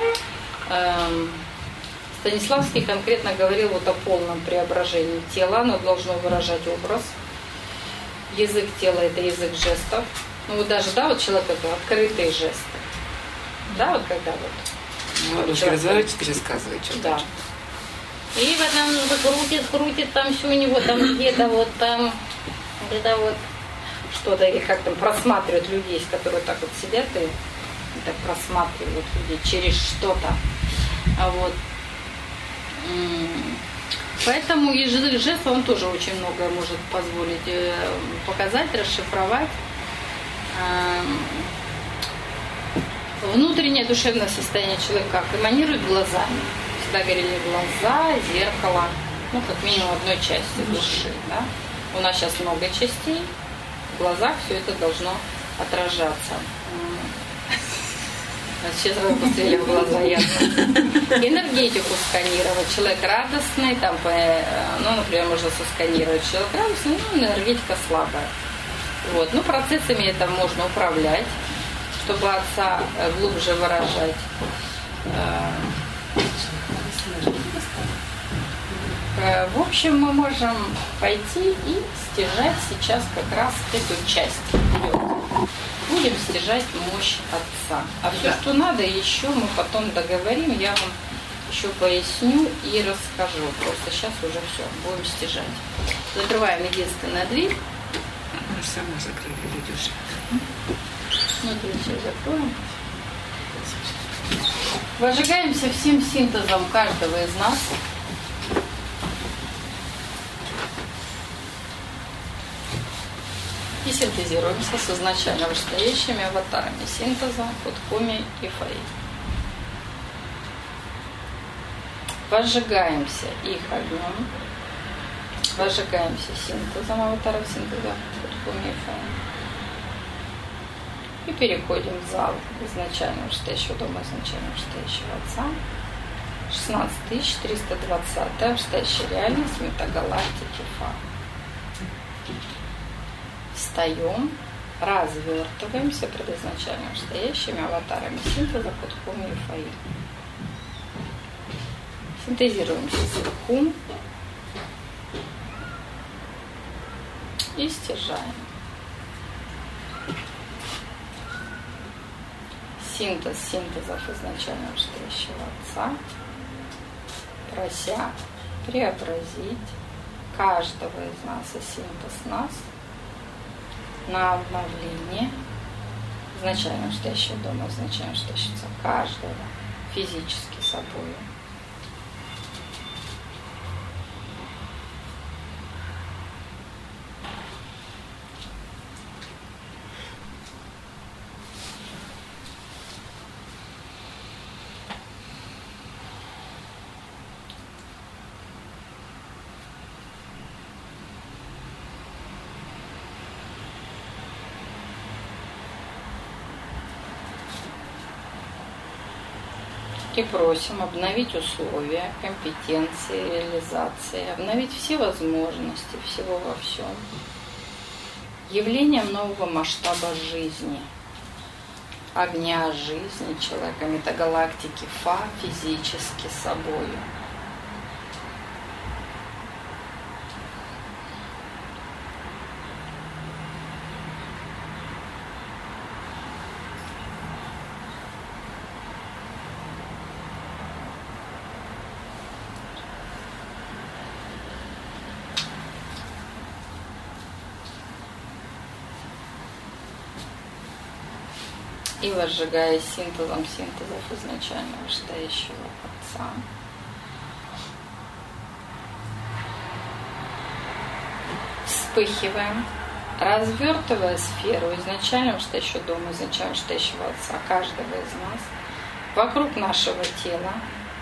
Станиславский конкретно говорил вот о полном преображении тела, оно должно выражать образ. Язык тела – это язык жестов. Ну вот даже, да, вот человек это открытые жесты. Да, вот когда вот. Ну, ручки разворачивать и рассказывать что-то. Да. И потом крутит, там все у него там где-то вот что-то, или как там просматривают людей, которые так вот сидят и так просматривают людей через что-то. А вот. Поэтому язык жестов, он тоже очень многое может позволить показать, расшифровать. Внутреннее душевное состояние человека эманирует глазами. Всегда говорили глаза, зеркало, ну, как минимум одной части души. Да? У нас сейчас много частей, в глазах все это должно отражаться. Сейчас посмотрели в глаза, ясно. Энергетику сканировать. Человек радостный, там, ну, например, можно сосканировать. Человек радостный, ну, энергетика слабая. Вот. Ну, процессами это можно управлять, чтобы отца глубже выражать. В общем, мы можем пойти и стяжать сейчас как раз эту часть. Будем стяжать мощь Отца. А все, что надо, еще мы потом договорим, я вам еще поясню и расскажу. Просто сейчас уже все, будем стяжать. Закрываем единственную дверь. Мы же сама закрыли, люди уже. Внутри все закроем. Возжигаемся всем синтезом каждого из нас. И синтезируемся с изначально вышестоящими аватарами синтеза, Куткуми и Фаи. Возжигаемся их огнем. Возжигаемся синтезом аватаров синтеза, Куткуми и Фаи. И переходим в зал изначально вышестоящего дома, изначально вышестоящего Отца. 16320 вышестоящая реальность метагалактики Фа. Встаем, развертываемся перед изначально вышестоящими аватарами синтеза Куткуми и Фаи. Синтезируемся сверху и стяжаем. Синтез синтезов изначально вышестоящего Отца, прося преобразить каждого из нас и синтез нас на обновление изначально вышестоящего дома, изначально вышестоящего Отца, каждого физически собой. И просим обновить условия, компетенции, реализации, обновить все возможности, всего во всем. Явлением нового масштаба жизни, огня жизни человека, метагалактики Фа физически собою. и возжигая синтезом синтезов изначально вышестоящего Отца. Вспыхиваем, развертывая сферу изначально вышестоящего дома, изначально вышестоящего Отца, каждого из нас, вокруг нашего тела,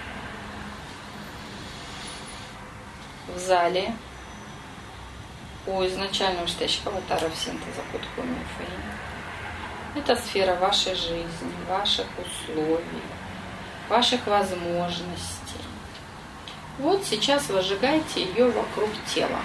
в зале, у изначально вышестоящих аватаров синтеза Кутхуми и Фейни. Это сфера вашей жизни, ваших условий, ваших возможностей. Вот сейчас возжигайте ее вокруг тела.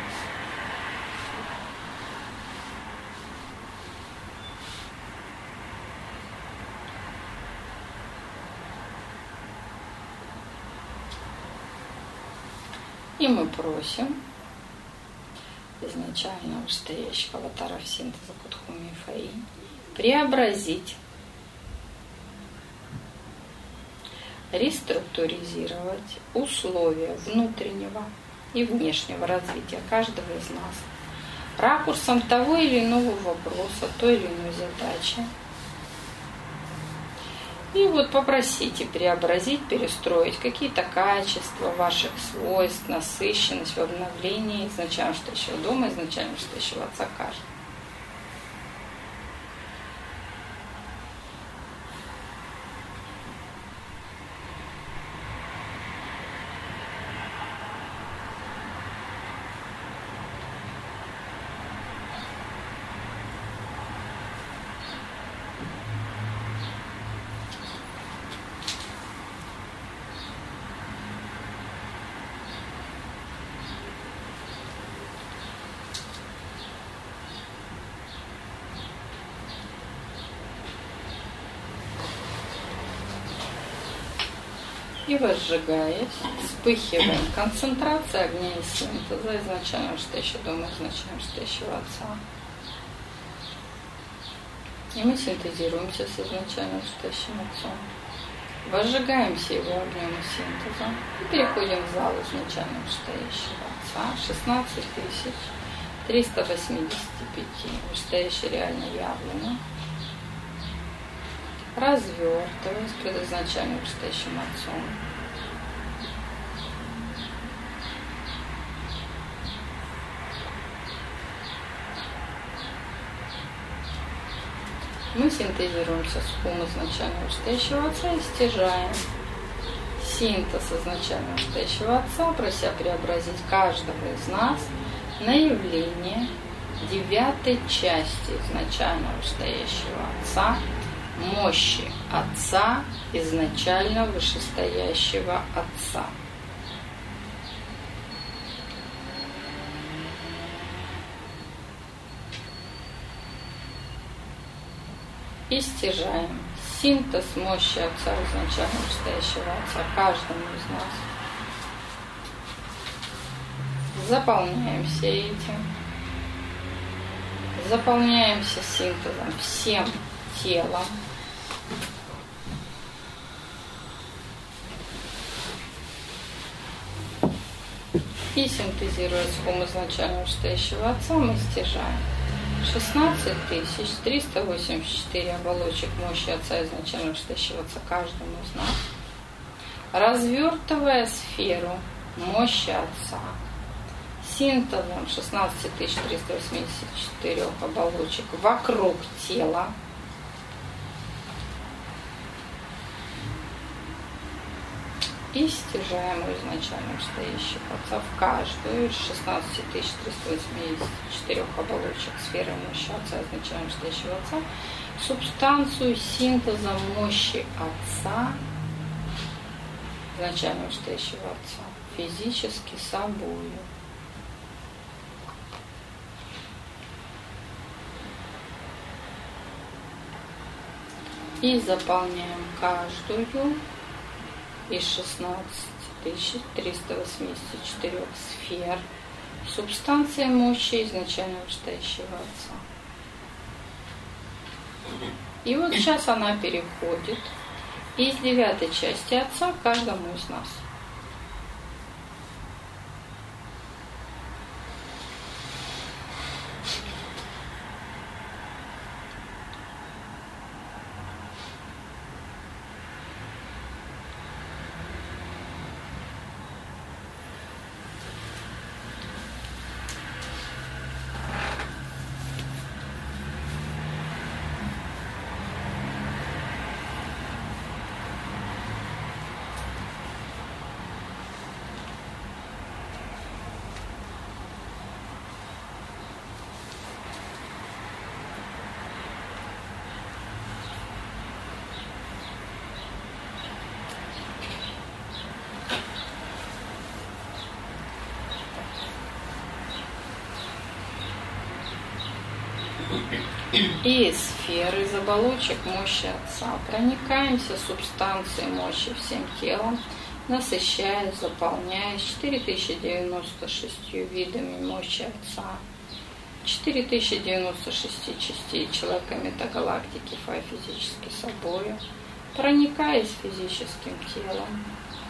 И мы просим изначально вышестоящих аватаров синтеза Кутхуми и Фейни преобразить, реструктуризировать условия внутреннего и внешнего развития каждого из нас ракурсом того или иного вопроса, той или иной задачи. И вот попросите преобразить, перестроить какие-то качества ваших свойств, насыщенность в обновлении изначально вышестоящего дома, изначально вышестоящего Отца каждого. И возжигаясь, вспыхиваем. Концентрация огня и синтеза изначально вышестоящего дома, изначально вышестоящего Отца. И мы синтезируемся с изначально вышестоящим Отцом. Возжигаемся его огнем и синтезом. И переходим в зал изначально вышестоящего Отца. 16 385 вышестоящий реально явлено. Развертываясь перед изначально вышестоящим Отцом. Мы синтезируемся с Хум изначально вышестоящего Отца и стяжаем синтез изначально вышестоящего Отца, прося преобразить каждого из нас на явление 9-й части изначально вышестоящего Отца, мощи Отца, изначально вышестоящего Отца. И стяжаем синтез мощи Отца, изначально вышестоящего Отца, каждому из нас. Заполняемся этим. Заполняемся синтезом всем телом. И синтезируя с Хум изначально вышестоящего Отца, мы стяжаем 16 384 оболочек мощи Отца, изначально вышестоящего Отца, каждому из нас, развертывая сферу мощи Отца синтезом 16 384 оболочек вокруг тела. И стяжаем изначально вышестоящего Отца в каждую из 16 384 оболочек сферы мощи Отца, изначально вышестоящего Отца, субстанцию синтеза мощи Отца, изначально вышестоящего Отца, физически собою. И заполняем каждую из 16 384 сфер субстанцией мощи изначально вышестоящего Отца. И вот сейчас она переходит из 9-й части Отца к каждому из нас. и из сферы, из оболочек мощи Отца проникаемся субстанцией мощи всем телом, насыщаясь, заполняясь 4096 видами мощи Отца, 4096 частей человека метагалактики Фа физически собою, проникаясь физическим телом.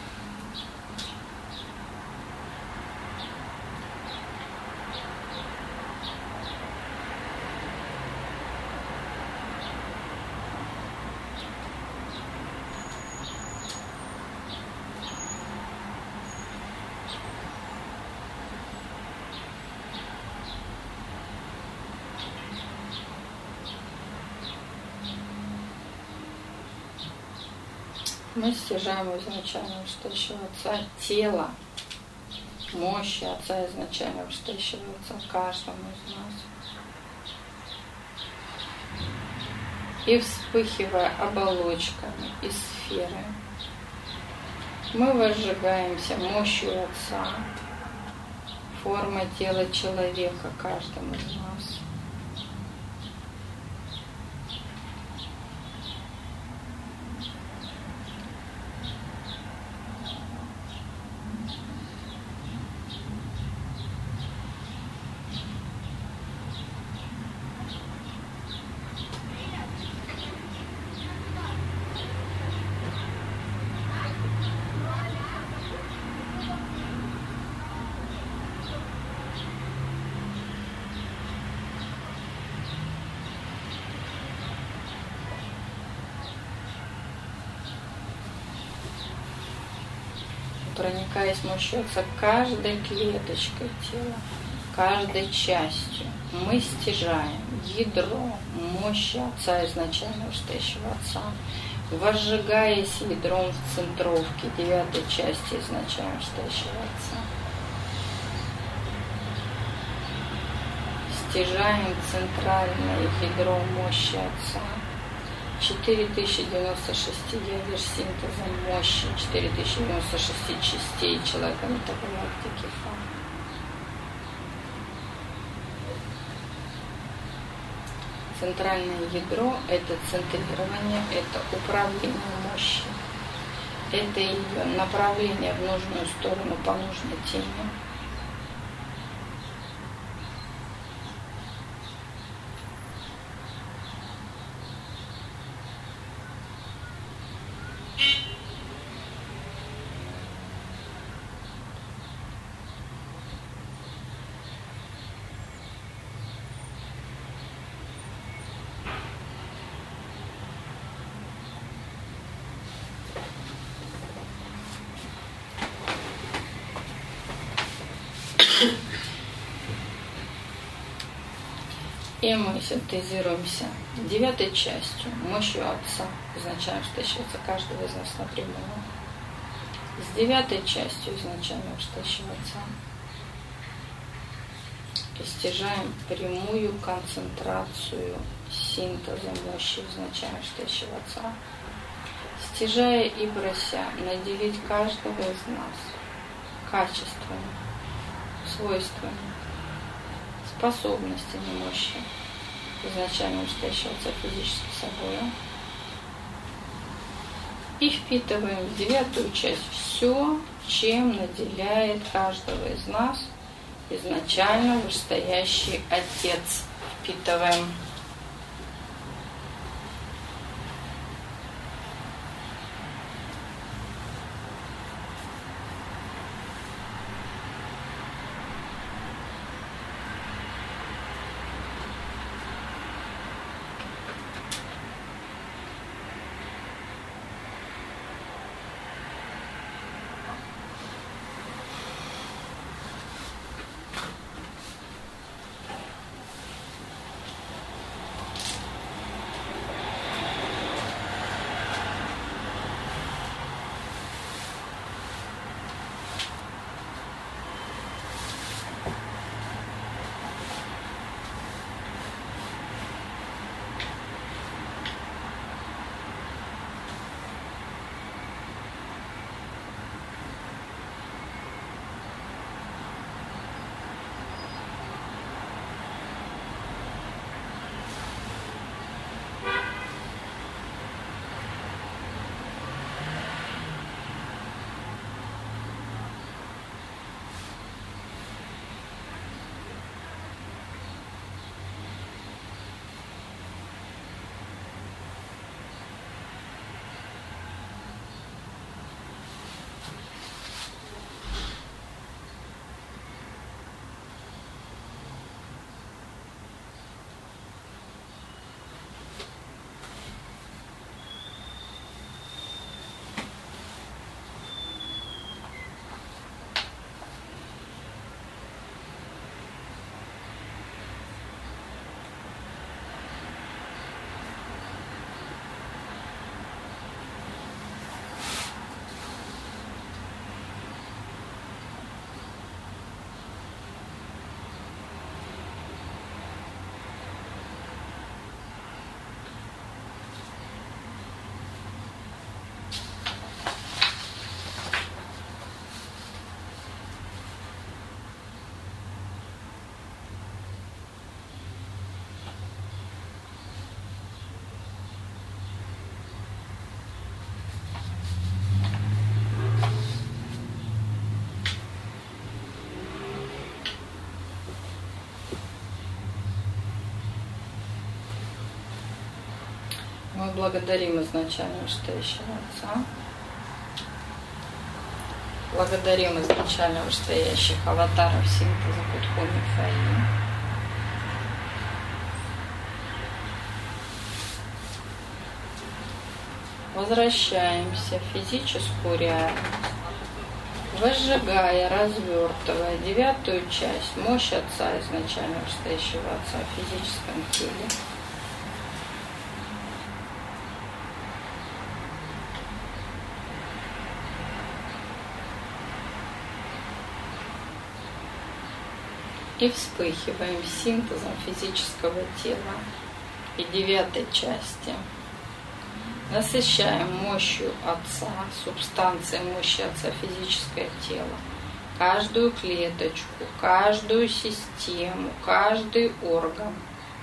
Мы стяжаем изначально вышестоящего Отца тело, мощи Отца изначально вышестоящего Отца каждому из нас. И вспыхивая оболочками из сферы, мы возжигаемся мощью Отца, формой тела человека каждому из нас. Проникаясь мощью Отца каждой клеточкой тела, каждой частью, мы стяжаем ядро мощи Отца изначально вышестоящего Отца, возжигаясь ядром в центровке 9-й части изначально вышестоящего Отца. Стяжаем центральное ядро мощи Отца, 4096 ядер синтеза мощи, 4096 частей человека метагалактики Фа. Центральное ядро – это центрирование, это управление мощью, это ее направление в нужную сторону по нужной теме. И мы синтезируемся 9-й частью, мощью Отца, изначально вышестоящего Отца каждого из нас напрямую. С 9-й частью изначально вышестоящего Отца и стяжаем прямую концентрацию синтеза мощи изначально вышестоящего Отца, стяжая и прося наделить каждого из нас качествами, свойствами, способностями мощи изначально вышестоящего Отца физически собою. И впитываем в 9-ю часть все, чем наделяет каждого из нас изначально вышестоящий Отец. Впитываем. Мы благодарим изначально вышестоящего Отца. Благодарим изначально вышестоящих аватаров синтеза Кутхуми Фаи. Возвращаемся в физическую реальность, возжигая, развертывая 9-ю часть, мощь Отца, изначально вышестоящего Отца в физическом теле. И вспыхиваем синтезом физического тела и 9-й части. Насыщаем мощью Отца, субстанцией мощи Отца физическое тело, каждую клеточку, каждую систему, каждый орган.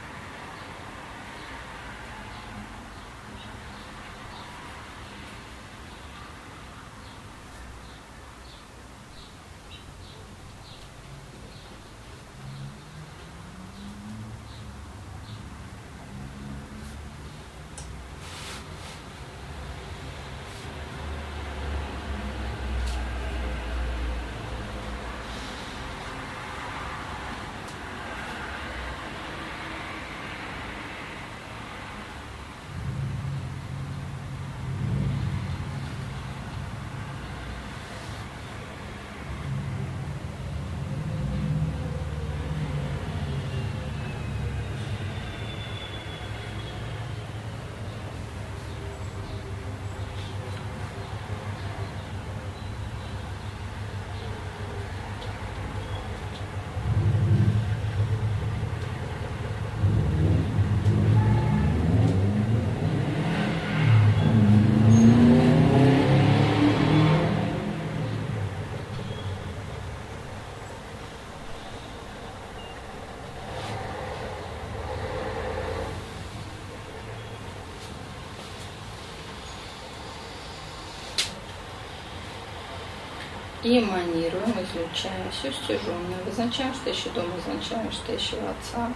И эманируем, излучаем все стяженное. Вызначаем, что еще дома, вызначаем, что еще Отца.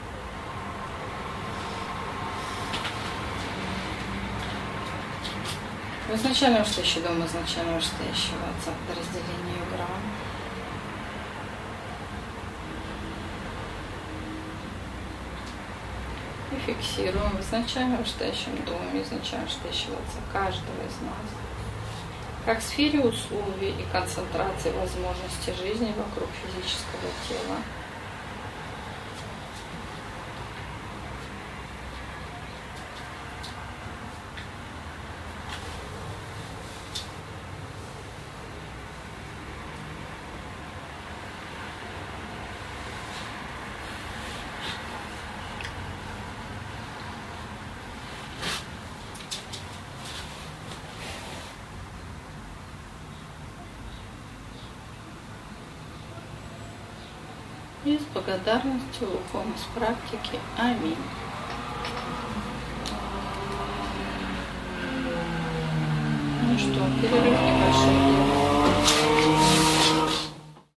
Вызначаем, что еще дома, вызначаем, что еще Отца до разделения грамм. И фиксируем, вызначаем, что еще дома, вызначаем, что еще Отца каждого из нас. Как в сфере условий и концентрации возможностей жизни вокруг физического тела. И с благодарностью уходим с практики. Аминь. Ну что, перерыв небольшой.